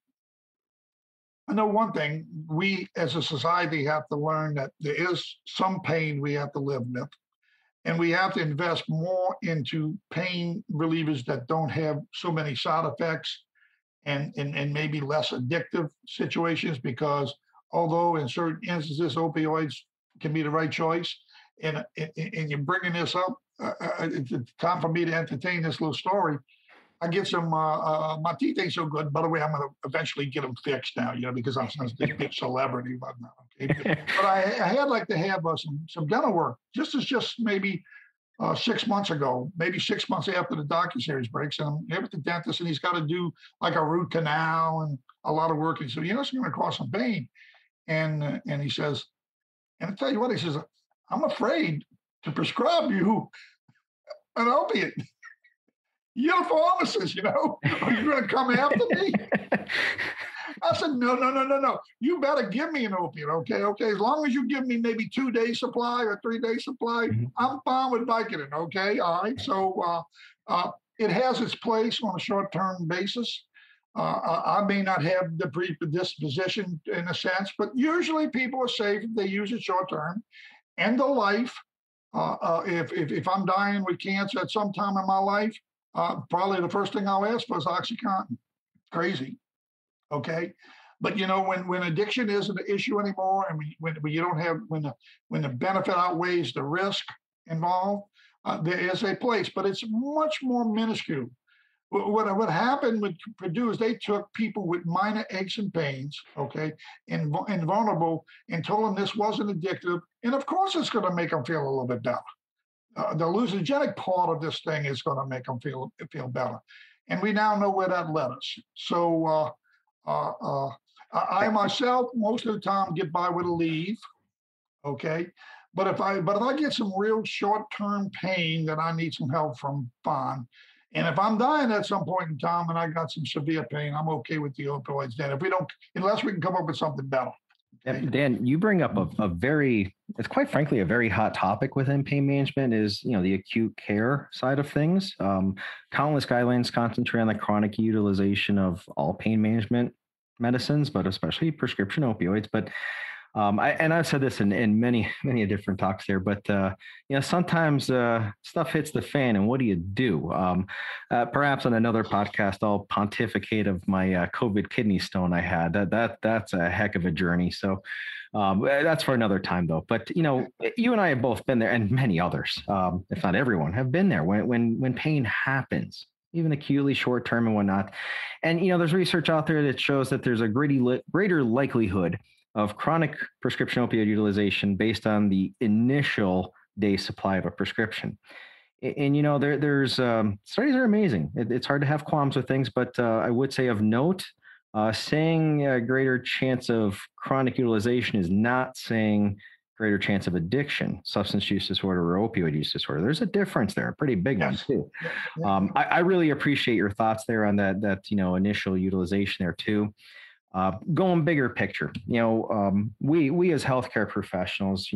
I know one thing: we as a society have to learn that there is some pain we have to live with, and we have to invest more into pain relievers that don't have so many side effects and maybe less addictive situations, because although in certain instances opioids can be the right choice, and you're bringing this up, it's time for me to entertain this little story. I get some, my teeth ain't so good. By the way, I'm going to eventually get them fixed now, because I'm a big celebrity right now. Okay? But I had like to have some dental work, just maybe 6 months ago, maybe 6 months after the docuseries breaks, and I'm here with the dentist, and he's got to do like a root canal and a lot of work. And so, it's going to cause some pain. And he says, and I tell you what, he says, I'm afraid to prescribe you an opiate. You're a pharmacist, Are you going to come after me? I said, no. You better give me an opiate, okay? As long as you give me maybe 2 days supply or 3 days supply, I'm fine with Vicodin, okay? All right. So it has its place on a short-term basis. I may not have the predisposition in a sense, but usually people are safe if they use it short-term. End of life. If I'm dying with cancer at some time in my life, probably the first thing I'll ask for is OxyContin. Crazy. Okay. But when addiction isn't an issue anymore, and when you don't have when the benefit outweighs the risk involved, there is a place, but it's much more minuscule. What happened with Purdue is they took people with minor aches and pains, okay, and vulnerable, and told them this wasn't addictive, and of course it's going to make them feel a little bit better. The hallucinogenic part of this thing is going to make them feel better, and we now know where that led us. So I myself, most of the time, get by with a leave, okay. But if I get some real short-term pain that I need some help from, fine. And if I'm dying at some point in time and I got some severe pain, I'm okay with the opioids. Then unless we can come up with something better. Dan, you bring up it's quite frankly a very hot topic within pain management is, the acute care side of things. Countless guidelines concentrate on the chronic utilization of all pain management medicines, but especially prescription opioids. But I've said this in many different talks there, but sometimes stuff hits the fan, and what do you do? Perhaps on another podcast, I'll pontificate of my COVID kidney stone I had. That's a heck of a journey. So that's for another time, though. But you and I have both been there, and many others, if not everyone, have been there when pain happens, even acutely, short term, and whatnot. And there's research out there that shows that there's a greater likelihood of chronic prescription opioid utilization based on the initial day supply of a prescription. And, there's studies are amazing. It's hard to have qualms with things, but I would say of note, saying a greater chance of chronic utilization is not saying greater chance of addiction, substance use disorder, or opioid use disorder. There's a difference there, a pretty big one too. I really appreciate your thoughts there on that initial utilization there too. Going bigger picture, we as healthcare professionals,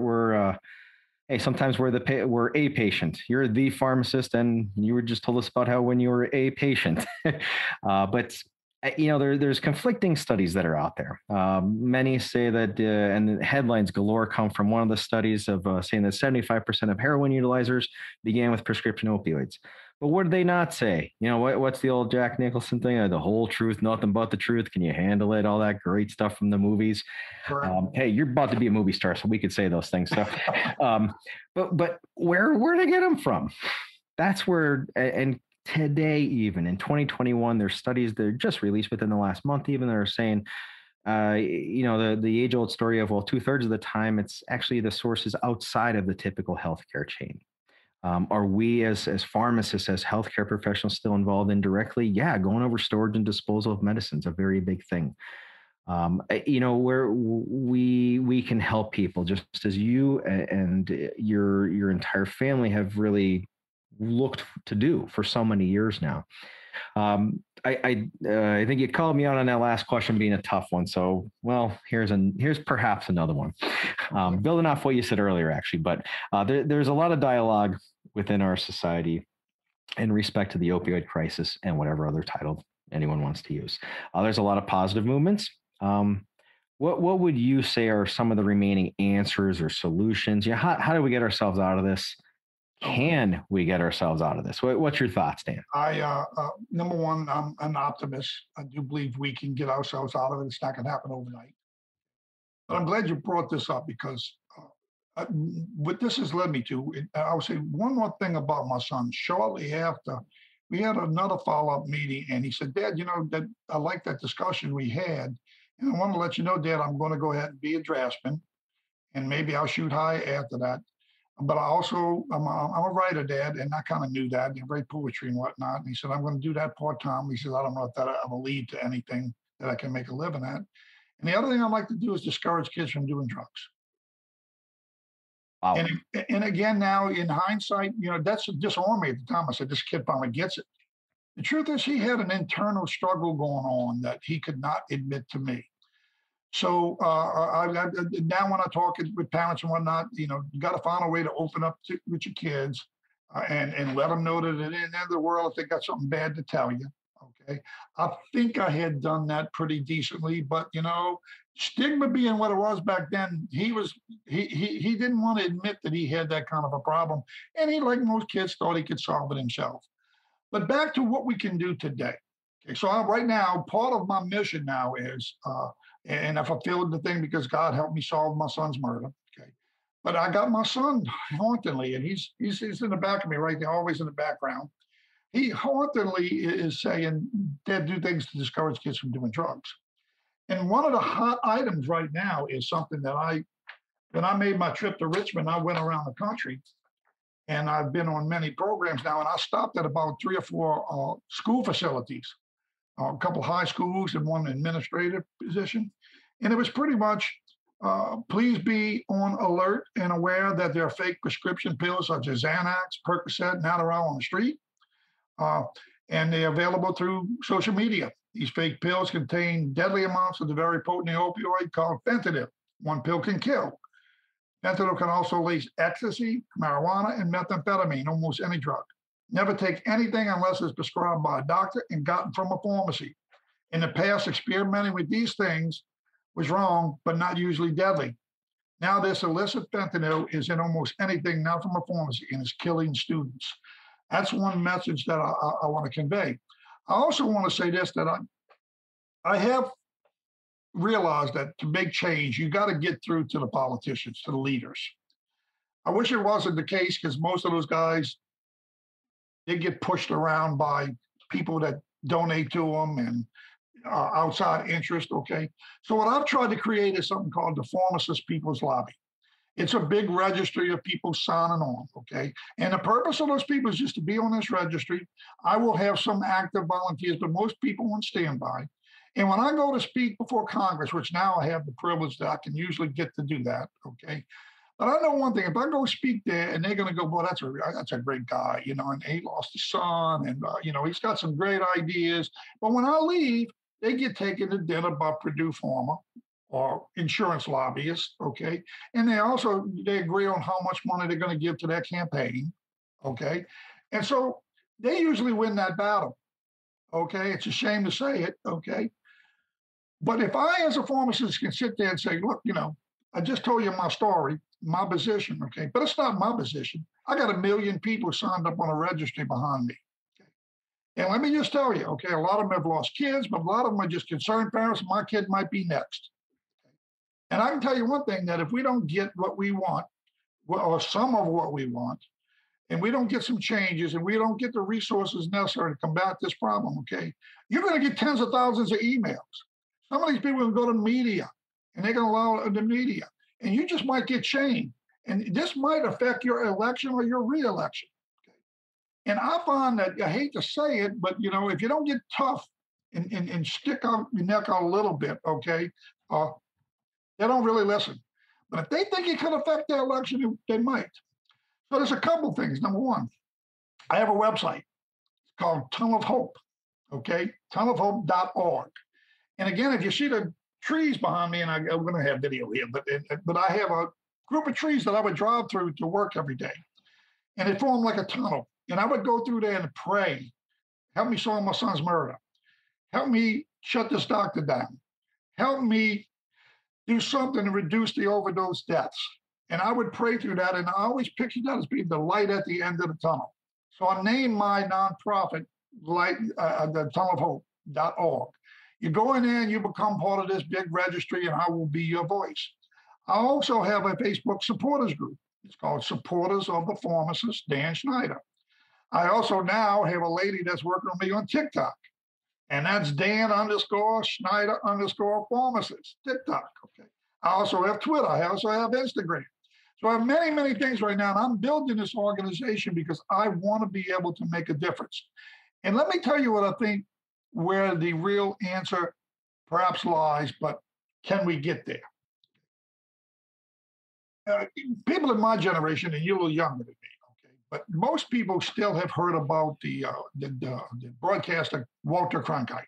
hey, sometimes we're a patient. You're the pharmacist, and you were just told us about how when you were a patient. But there's conflicting studies that are out there. Many say that, and the headlines galore come from one of the studies of saying that 75% of heroin utilizers began with prescription opioids. But what did they not say? What's the old Jack Nicholson thing? The whole truth, nothing but the truth. Can you handle it? All that great stuff from the movies. Hey, you're about to be a movie star, so we could say those things. So, but where they get them from? That's where, and today, even in 2021, there's studies that are just released within the last month, even that are saying, the age-old story of, well, 2/3 of the time, it's actually the sources outside of the typical healthcare chain. Are we as pharmacists, as healthcare professionals still involved indirectly? Yeah, going over storage and disposal of medicines, a very big thing. Where we can help people, just as you and your entire family have really looked to do for so many years now. I think you called me out on that last question being a tough one. So, well, here's perhaps another one, building off what you said earlier, actually. But there's a lot of dialogue within our society in respect to the opioid crisis and whatever other title anyone wants to use. There's a lot of positive movements. What would you say are some of the remaining answers or solutions? How do we get ourselves out of this? Can we get ourselves out of this? What's your thoughts, Dan? Number one, I'm an optimist. I do believe we can get ourselves out of it. It's not going to happen overnight. But I'm glad you brought this up because what this has led me to, I would say one more thing about my son. Shortly after, we had another follow-up meeting, and he said, Dad, that I like that discussion we had, and I want to let you know, Dad, I'm going to go ahead and be a draftsman, and maybe I'll shoot high after that. But I'm a writer, Dad, and I kind of knew that. And I write poetry and whatnot. And he said, I'm going to do that part-time. He says, I don't know if that will lead to anything that I can make a living at. And the other thing I'd like to do is discourage kids from doing drugs. Wow. And again, now in hindsight, that's disarmed me at the time. I said, this kid finally gets it. The truth is he had an internal struggle going on that he could not admit to me. So now when I talk with parents and whatnot, you got to find a way to open up with your kids and let them know that at the end of the world, if they got something bad to tell you. Okay. I think I had done that pretty decently, but stigma being what it was back then, he didn't want to admit that he had that kind of a problem. And he, like most kids, thought he could solve it himself. But back to what we can do today. Okay. So right now, part of my mission now is, and I fulfilled the thing because God helped me solve my son's murder. Okay. But I got my son hauntingly, and he's in the back of me right there, always in the background. He hauntingly is saying, Dad, do things to discourage kids from doing drugs. And one of the hot items right now is something that when I made my trip to Richmond, I went around the country, and I've been on many programs now, and I stopped at about 3 or 4 school facilities, a couple high schools and one administrative position. And it was pretty much, please be on alert and aware that there are fake prescription pills such as Xanax, Percocet, and Adderall on the street. And they're available through social media. These fake pills contain deadly amounts of the very potent opioid called fentanyl. One pill can kill. Fentanyl can also lace ecstasy, marijuana, and methamphetamine, almost any drug. Never take anything unless it's prescribed by a doctor and gotten from a pharmacy. In the past, experimenting with these things was wrong, but not usually deadly. Now this illicit fentanyl is in almost anything not from a pharmacy and is killing students. That's one message that I want to convey. I also want to say this, that I have realized that to make change, you got to get through to the politicians, to the leaders. I wish it wasn't the case, because most of those guys, they get pushed around by people that donate to them and outside interest, okay? So what I've tried to create is something called the Pharmacist People's Lobby. It's a big registry of people signing on, okay? And the purpose of those people is just to be on this registry. I will have some active volunteers, but most people on standby. And when I go to speak before Congress, which now I have the privilege that I can usually get to do that, okay? But I know one thing, if I go speak there and they're gonna go, well, that's a great guy, and he lost his son, and he's got some great ideas. But when I leave, they get taken to dinner by Purdue Pharma or insurance lobbyists, okay? And they agree on how much money they're gonna give to that campaign, okay? And so they usually win that battle, okay? It's a shame to say it, okay? But if I, as a pharmacist, can sit there and say, look, I just told you my story, my position, okay? But it's not my position. I got 1 million people signed up on a registry behind me. Okay? And let me just tell you, okay, a lot of them have lost kids, but a lot of them are just concerned parents. My kid might be next. And I can tell you one thing, that if we don't get what we want, or some of what we want, and we don't get some changes, and we don't get the resources necessary to combat this problem, okay, you're going to get tens of thousands of emails. Some of these people will go to media, and they're going to allow the media, and you just might get shamed. And this might affect your election or your re-election. Okay? And I find that, I hate to say it, but if you don't get tough and stick out your neck out a little bit, okay, they don't really listen. But if they think it could affect their election, they might. So there's a couple things. Number one, I have a website. It's called Tunnel of Hope, okay? tunnelofhope.org. And again, if you see the trees behind me, and I'm going to have video here, but I have a group of trees that I would drive through to work every day. And they form like a tunnel. And I would go through there and pray, help me solve my son's murder. Help me shut this doctor down. Help me do something to reduce the overdose deaths. And I would pray through that, and I always picture that as being the light at the end of the tunnel. So I named my nonprofit the tunnelofhope.org. You go in there and you become part of this big registry, and I will be your voice. I also have a Facebook supporters group. It's called Supporters of the Pharmacist, Dan Schneider. I also now have a lady that's working with me on TikTok, and that's Dan_Schneider_pharmacist, TikTok, okay. I also have Twitter. I also have Instagram. So I have many, many things right now, and I'm building this organization because I want to be able to make a difference. And let me tell you what I think where the real answer perhaps lies, but can we get there? People in my generation, and you're a little younger than me, okay, but most people still have heard about the broadcaster Walter Cronkite.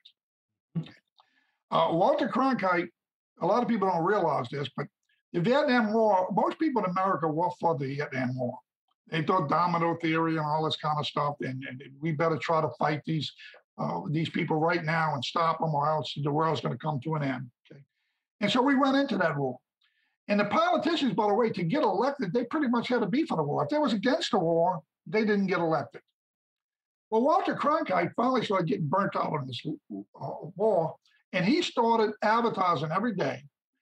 Walter Cronkite, a lot of people don't realize this, but the Vietnam War, most people in America were for the Vietnam War. They thought domino theory and all this kind of stuff, and we better try to fight these people right now and stop them, or else the world's going to come to an end. Okay, and so we went into that war. And the politicians, by the way, to get elected, they pretty much had to be for the war. If they was against the war, they didn't get elected. Well, Walter Cronkite finally started getting burnt out on this war, and he started advertising every day.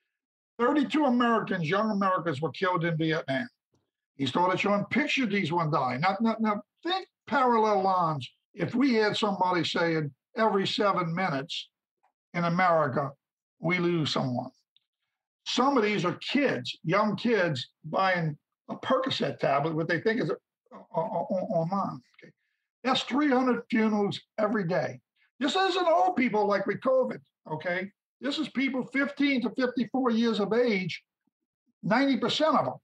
32 Americans, young Americans, were killed in Vietnam. He started showing pictures of these one dying. Now, think parallel lines. If we had somebody saying every 7 minutes in America, we lose someone. Some of these are kids, young kids, buying a Percocet tablet, what they think is online. Okay. That's 300 funerals every day. This isn't old people like with COVID, okay? This is people 15 to 54 years of age, 90% of them.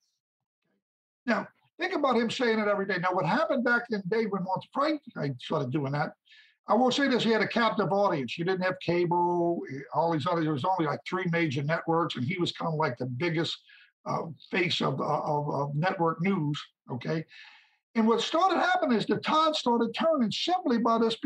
Now, think about him saying it every day. Now, what happened back in the day when Walter Cronkite started doing that, I will say this, he had a captive audience. You didn't have cable, all these others. There was only like 3 major networks, and he was kind of like the biggest face of network news, okay? And what started happening is the tide started turning simply by this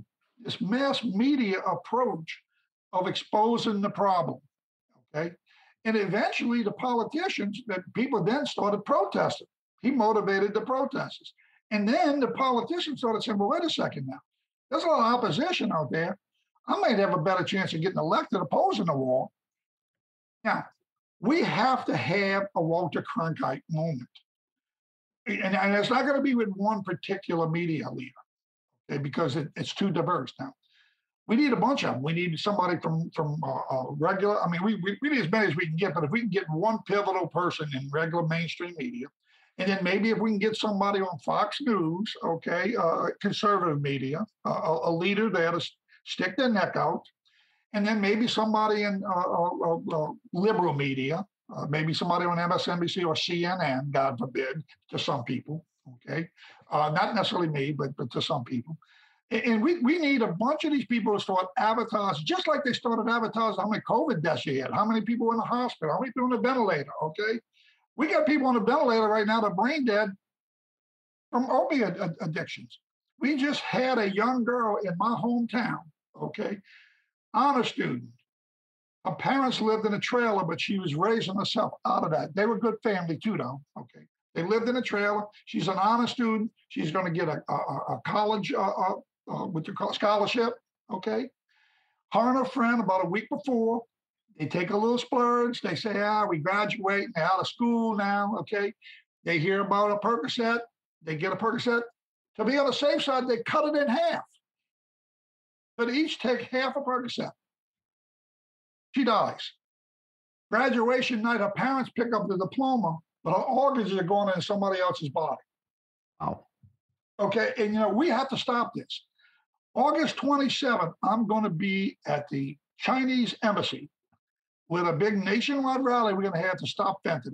mass media approach of exposing the problem, okay? And eventually the politicians, that people then started protesting. He motivated the protesters. And then the politicians started saying, well, wait a second now. There's a lot of opposition out there. I might have a better chance of getting elected opposing the war. Now, we have to have a Walter Cronkite moment. And it's not going to be with one particular media leader, okay, because it's too diverse now. We need a bunch of them. We need somebody from regular, I mean, we need as many as we can get, but if we can get one pivotal person in regular mainstream media, and then maybe if we can get somebody on Fox News, okay, conservative media, a leader there to stick their neck out, and then maybe somebody in liberal media, maybe somebody on MSNBC or CNN, God forbid, to some people, okay? Not necessarily me, but to some people. And we need a bunch of these people to start advertising, just like they started advertising how many COVID deaths you had, how many people were in the hospital, how many people on the ventilator, okay? We got people on the ventilator right now that are brain dead from opiate addictions. We just had a young girl in my hometown, okay, honor student. Her parents lived in a trailer, but she was raising herself out of that. They were a good family too, though, okay. They lived in a trailer. She's an honor student. She's going to get a college what you call scholarship, okay? Her and her friend, about a week before, they take a little splurge. They say, we graduate, they're out of school now, okay? They hear about a Percocet. They get a Percocet. To be on the safe side, they cut it in half. But each take half a Percocet. She dies. Graduation night, her parents pick up the diploma, but her organs are going into somebody else's body. Wow. Okay, and we have to stop this. August 27th, I'm going to be at the Chinese embassy with a big nationwide rally we're going to have to stop fentanyl.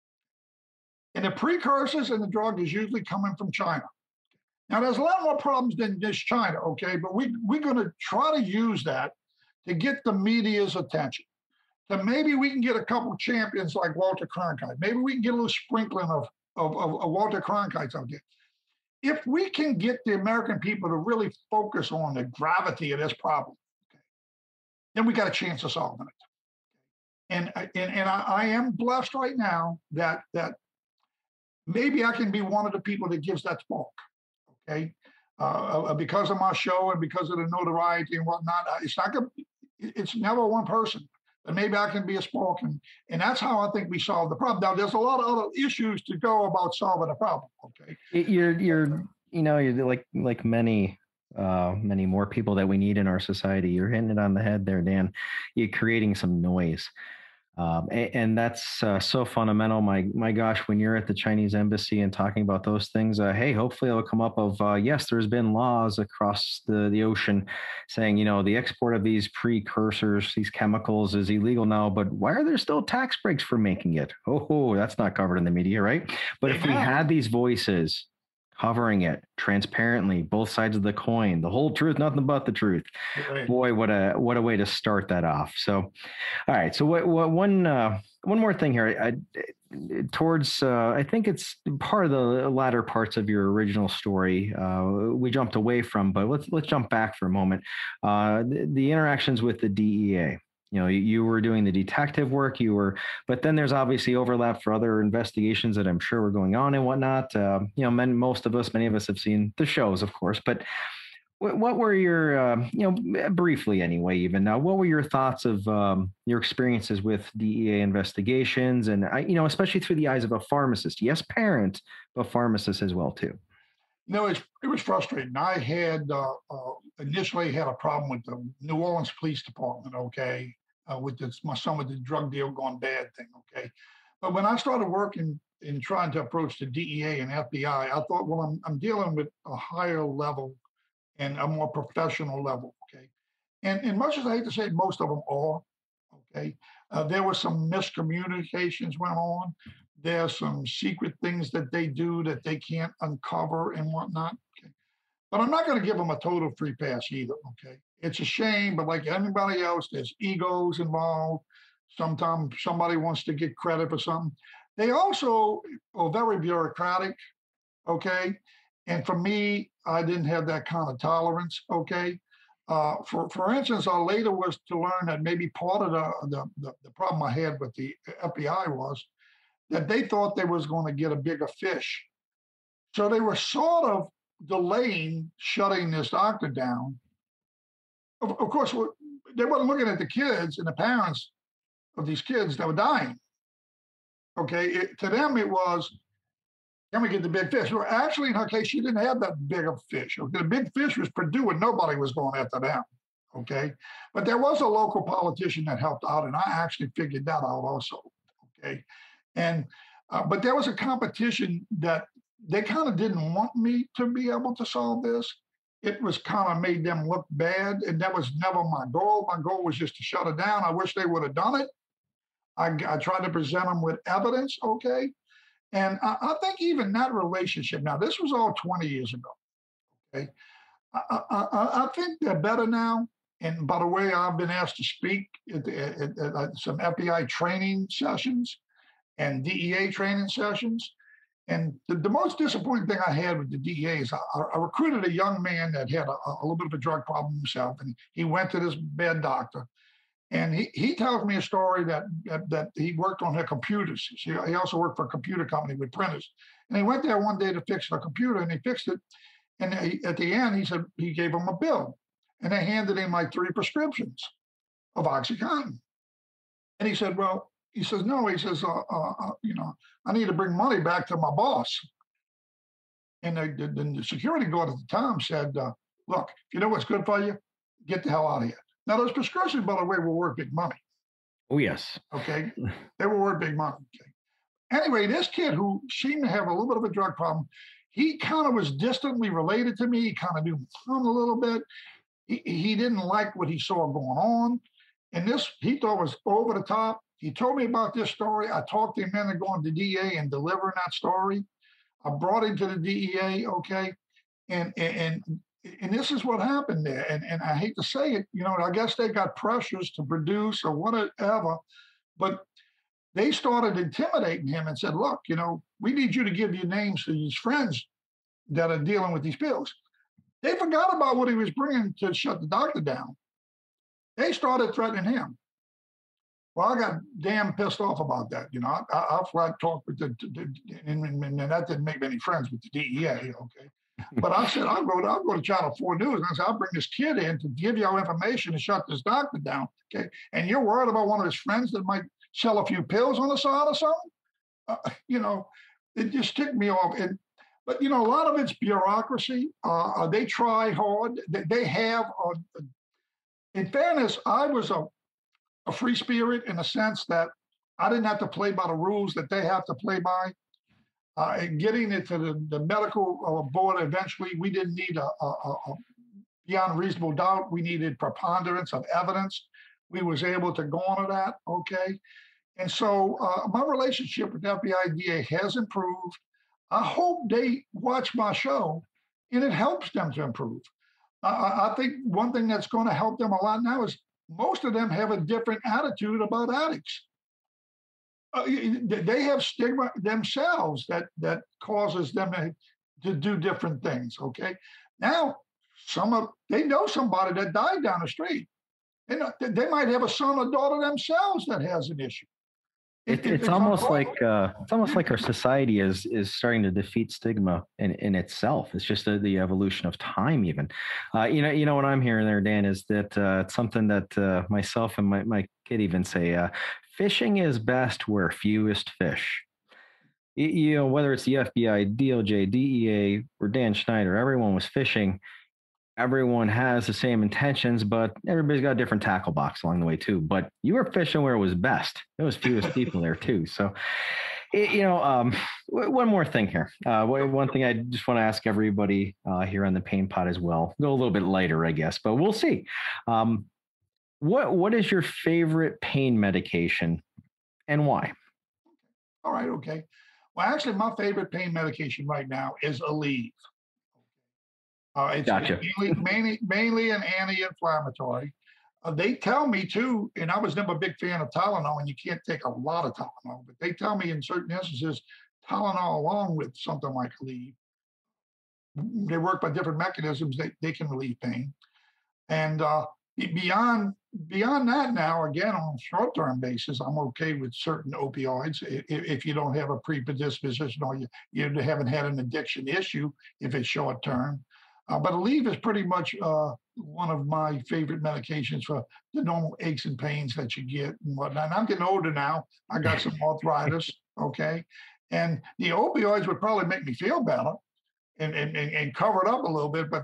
And the precursors and the drug is usually coming from China. Now, there's a lot more problems than just China, okay? But we're going to try to use that to get the media's attention. So maybe we can get a couple of champions like Walter Cronkite. Maybe we can get a little sprinkling of Walter Cronkites out there. If we can get the American people to really focus on the gravity of this problem, okay, then we got a chance of solving it. And I am blessed right now that maybe I can be one of the people that gives that spark, okay? Because of my show and because of the notoriety and whatnot, it's never one person. But maybe I can be a spark, and that's how I think we solve the problem. Now, there's a lot of other issues to go about solving the problem. Okay, you're like many more people that we need in our society. You're hitting it on the head there, Dan. You're creating some noise. And that's so fundamental. My gosh, when you're at the Chinese embassy and talking about those things, hey, hopefully it'll come up of yes, there's been laws across the ocean saying, the export of these precursors, these chemicals is illegal now, but why are there still tax breaks for making it? Oh, that's not covered in the media, right? But if we had these voices covering it transparently, both sides of the coin, the whole truth, nothing but the truth. Right. Boy, what a way to start that off. So, all right. So one more thing here. I think it's part of the latter parts of your original story. We jumped away from, but let's jump back for a moment. The interactions with the DEA. You were doing the detective work, but then there's obviously overlap for other investigations that I'm sure were going on and whatnot. Many of us have seen the shows, of course, but what were your, briefly anyway, even now, what were your thoughts of your experiences with DEA investigations and, especially through the eyes of a pharmacist? Yes, parent, but pharmacist as well, too. It was frustrating. I had initially had a problem with the New Orleans Police Department, okay, with my son with the drug deal gone bad thing, okay. But when I started working in trying to approach the DEA and FBI, I thought, well, I'm dealing with a higher level and a more professional level, okay. And much as I hate to say it, most of them are, okay. There were some miscommunications went on. There's some secret things that they do that they can't uncover and whatnot. Okay. But I'm not going to give them a total free pass either. Okay. It's a shame, but like anybody else, there's egos involved. Sometimes somebody wants to get credit for something. They also are very bureaucratic. Okay. And for me, I didn't have that kind of tolerance. Okay. For instance, I later was to learn that maybe part of the problem I had with the FBI was that they thought they was going to get a bigger fish. So they were sort of delaying shutting this doctor down. Of course, they weren't looking at the kids and the parents of these kids that were dying. Okay, to them it was, can we get the big fish? Well, actually, in her case, she didn't have that big of a fish. Okay? The big fish was Purdue and nobody was going after them. Okay, but there was a local politician that helped out and I actually figured that out also. Okay. And but there was a competition that they kind of didn't want me to be able to solve this. It was kind of made them look bad, and that was never my goal. My goal was just to shut it down. I wish they would have done it. I tried to present them with evidence, okay? And I think even that relationship, now this was all 20 years ago, okay? I think they're better now. And by the way, I've been asked to speak at some FBI training sessions and DEA training sessions. And the most disappointing thing I had with the DEA is I recruited a young man that had a little bit of a drug problem himself. And he went to this bad doctor. And he tells me a story that he worked on their computers. He also worked for a computer company with printers. And he went there one day to fix the computer and he fixed it. And at the end, he said he gave him a bill. And they handed him like 3 prescriptions of OxyContin. And he said, well, he says, no, he says, I need to bring money back to my boss. And the security guard at the time said, look, if you know what's good for you, get the hell out of here. Now, those prescriptions, by the way, will worth big money. Oh, yes. Okay. They were worth big money. Okay. Anyway, this kid who seemed to have a little bit of a drug problem, he kind of was distantly related to me. He kind of knew my son a little bit. He didn't like what he saw going on. And this, he thought was over the top. He told me about this story. I talked him into going to DEA and delivering that story. I brought him to the DEA, okay? And this is what happened there. And I hate to say it, I guess they got pressures to produce or whatever, but they started intimidating him and said, look, we need you to give your names to these friends that are dealing with these pills. They forgot about what he was bringing to shut the doctor down. They started threatening him. Well, I got damn pissed off about that. I flat talked with and that didn't make many friends with the DEA, okay? But I said, I'll go to Channel 4 News, and I said, I'll bring this kid in to give you information to shut this doctor down, okay? And you're worried about one of his friends that might sell a few pills on the side or something? It just ticked me off. But, a lot of it's bureaucracy. They try hard. They have, in fairness, I was a free spirit in the sense that I didn't have to play by the rules that they have to play by. And getting it to the medical board eventually, we didn't need a beyond reasonable doubt. We needed preponderance of evidence. We was able to go on to that, okay? And so my relationship with FBI DA has improved. I hope they watch my show and it helps them to improve. I think one thing that's going to help them a lot now is most of them have a different attitude about addicts. They have stigma themselves that causes them to do different things, okay? Now, they know somebody that died down the street. They might have a son or daughter themselves that has an issue. It's almost like our society is starting to defeat stigma in itself. It's just the evolution of time, even. You know what I'm hearing there, Dan, is that it's something that myself and my kid even say. Fishing is best where fewest fish. You know, whether it's the FBI, DOJ, DEA, or Dan Schneider, everyone was fishing. Everyone has the same intentions, but everybody's got a different tackle box along the way too. But you were fishing where it was best. There was fewest people there too. So, one more thing here. One thing I just want to ask everybody here on the Pain Pod as well. Go a little bit lighter, I guess, but we'll see. What is your favorite pain medication and why? All right, okay. Well, actually, my favorite pain medication right now is Aleve. It's Gotcha. mainly an anti-inflammatory. They tell me too, and I was never a big fan of Tylenol, and you can't take a lot of Tylenol, but they tell me in certain instances, Tylenol along with something like Aleve, they work by different mechanisms, they can relieve pain. And beyond that now, again, on a short-term basis, I'm okay with certain opioids if you don't have a predisposition or you haven't had an addiction issue if it's short-term. But Aleve is pretty much one of my favorite medications for the normal aches and pains that you get and whatnot. And I'm getting older now. I got some arthritis, okay? And the opioids would probably make me feel better and cover it up a little bit, but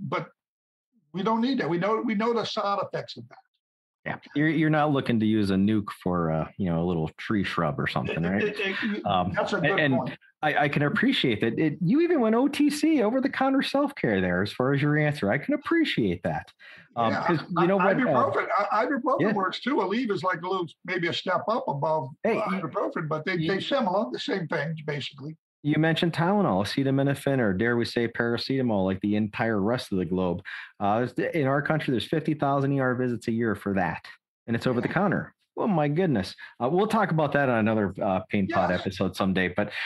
we don't need that. We know the side effects of that. Yeah, you're not looking to use a nuke for a little tree shrub or something, right? That's a good point. I can appreciate that. You even went OTC, over the counter self care there as far as your answer. I can appreciate that. You know what? Ibuprofen works too. Aleve is like maybe a step up above ibuprofen, but they're similar, the same thing basically. You mentioned Tylenol, acetaminophen, or dare we say paracetamol, like the entire rest of the globe. In our country, there's 50,000 ER visits a year for that, and it's over the counter. Oh my goodness. We'll talk about that on another Pain Pod episode someday. But,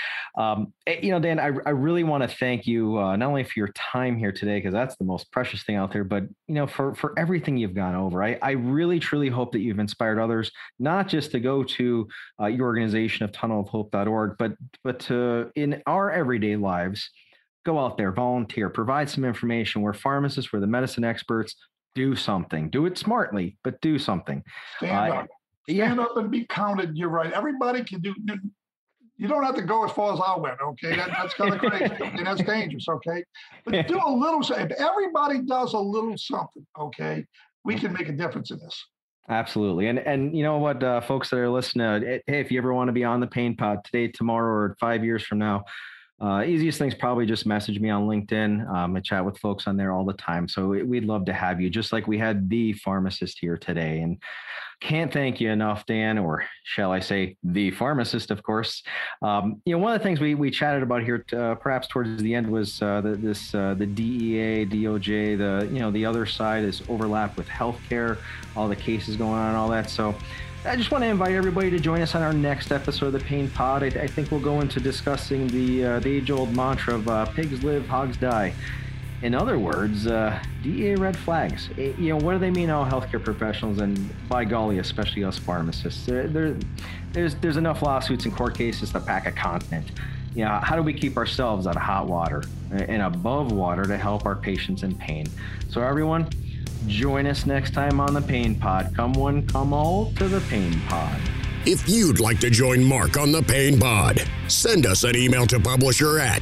Dan, I really want to thank you not only for your time here today, because that's the most precious thing out there, but, for everything you've gone over. I really, truly hope that you've inspired others, not just to go to your organization of tunnelofhope.org, but to, in our everyday lives, go out there, volunteer, provide some information. We're pharmacists, we're the medicine experts. Do something. Do it smartly, but do something. Stand up. Stand up and be counted. You're right. Everybody can do. You don't have to go as far as I went. Okay, that's kind of crazy. Okay, that's dangerous. Okay, but do a little. If everybody does a little something, okay, we can make a difference in this. Absolutely. And you know what, folks that are listening, hey, if you ever want to be on the Pain Pod today, tomorrow, or 5 years from now, easiest thing is probably just message me on LinkedIn. I chat with folks on there all the time. So we'd love to have you, just like we had the pharmacist here today. And can't thank you enough, Dan, or shall I say the pharmacist, of course. One of the things we chatted about here, perhaps towards the end, was the DEA, DOJ, the other side is overlap with healthcare, all the cases going on and all that. So I just want to invite everybody to join us on our next episode of the Pain Pod. I think we'll go into discussing the age-old mantra of pigs live, hogs die. In other words, DEA red flags. What do they mean, all healthcare professionals, and by golly, especially us pharmacists? There's enough lawsuits and court cases to pack a continent. How do we keep ourselves out of hot water and above water to help our patients in pain? So everyone, join us next time on the Pain Pod. Come one, come all to the Pain Pod. If you'd like to join Mark on the Pain Pod, send us an email to publisher at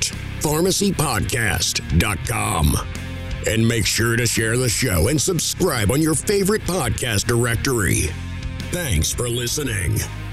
pharmacypodcast.com. And make sure to share the show and subscribe on your favorite podcast directory. Thanks for listening.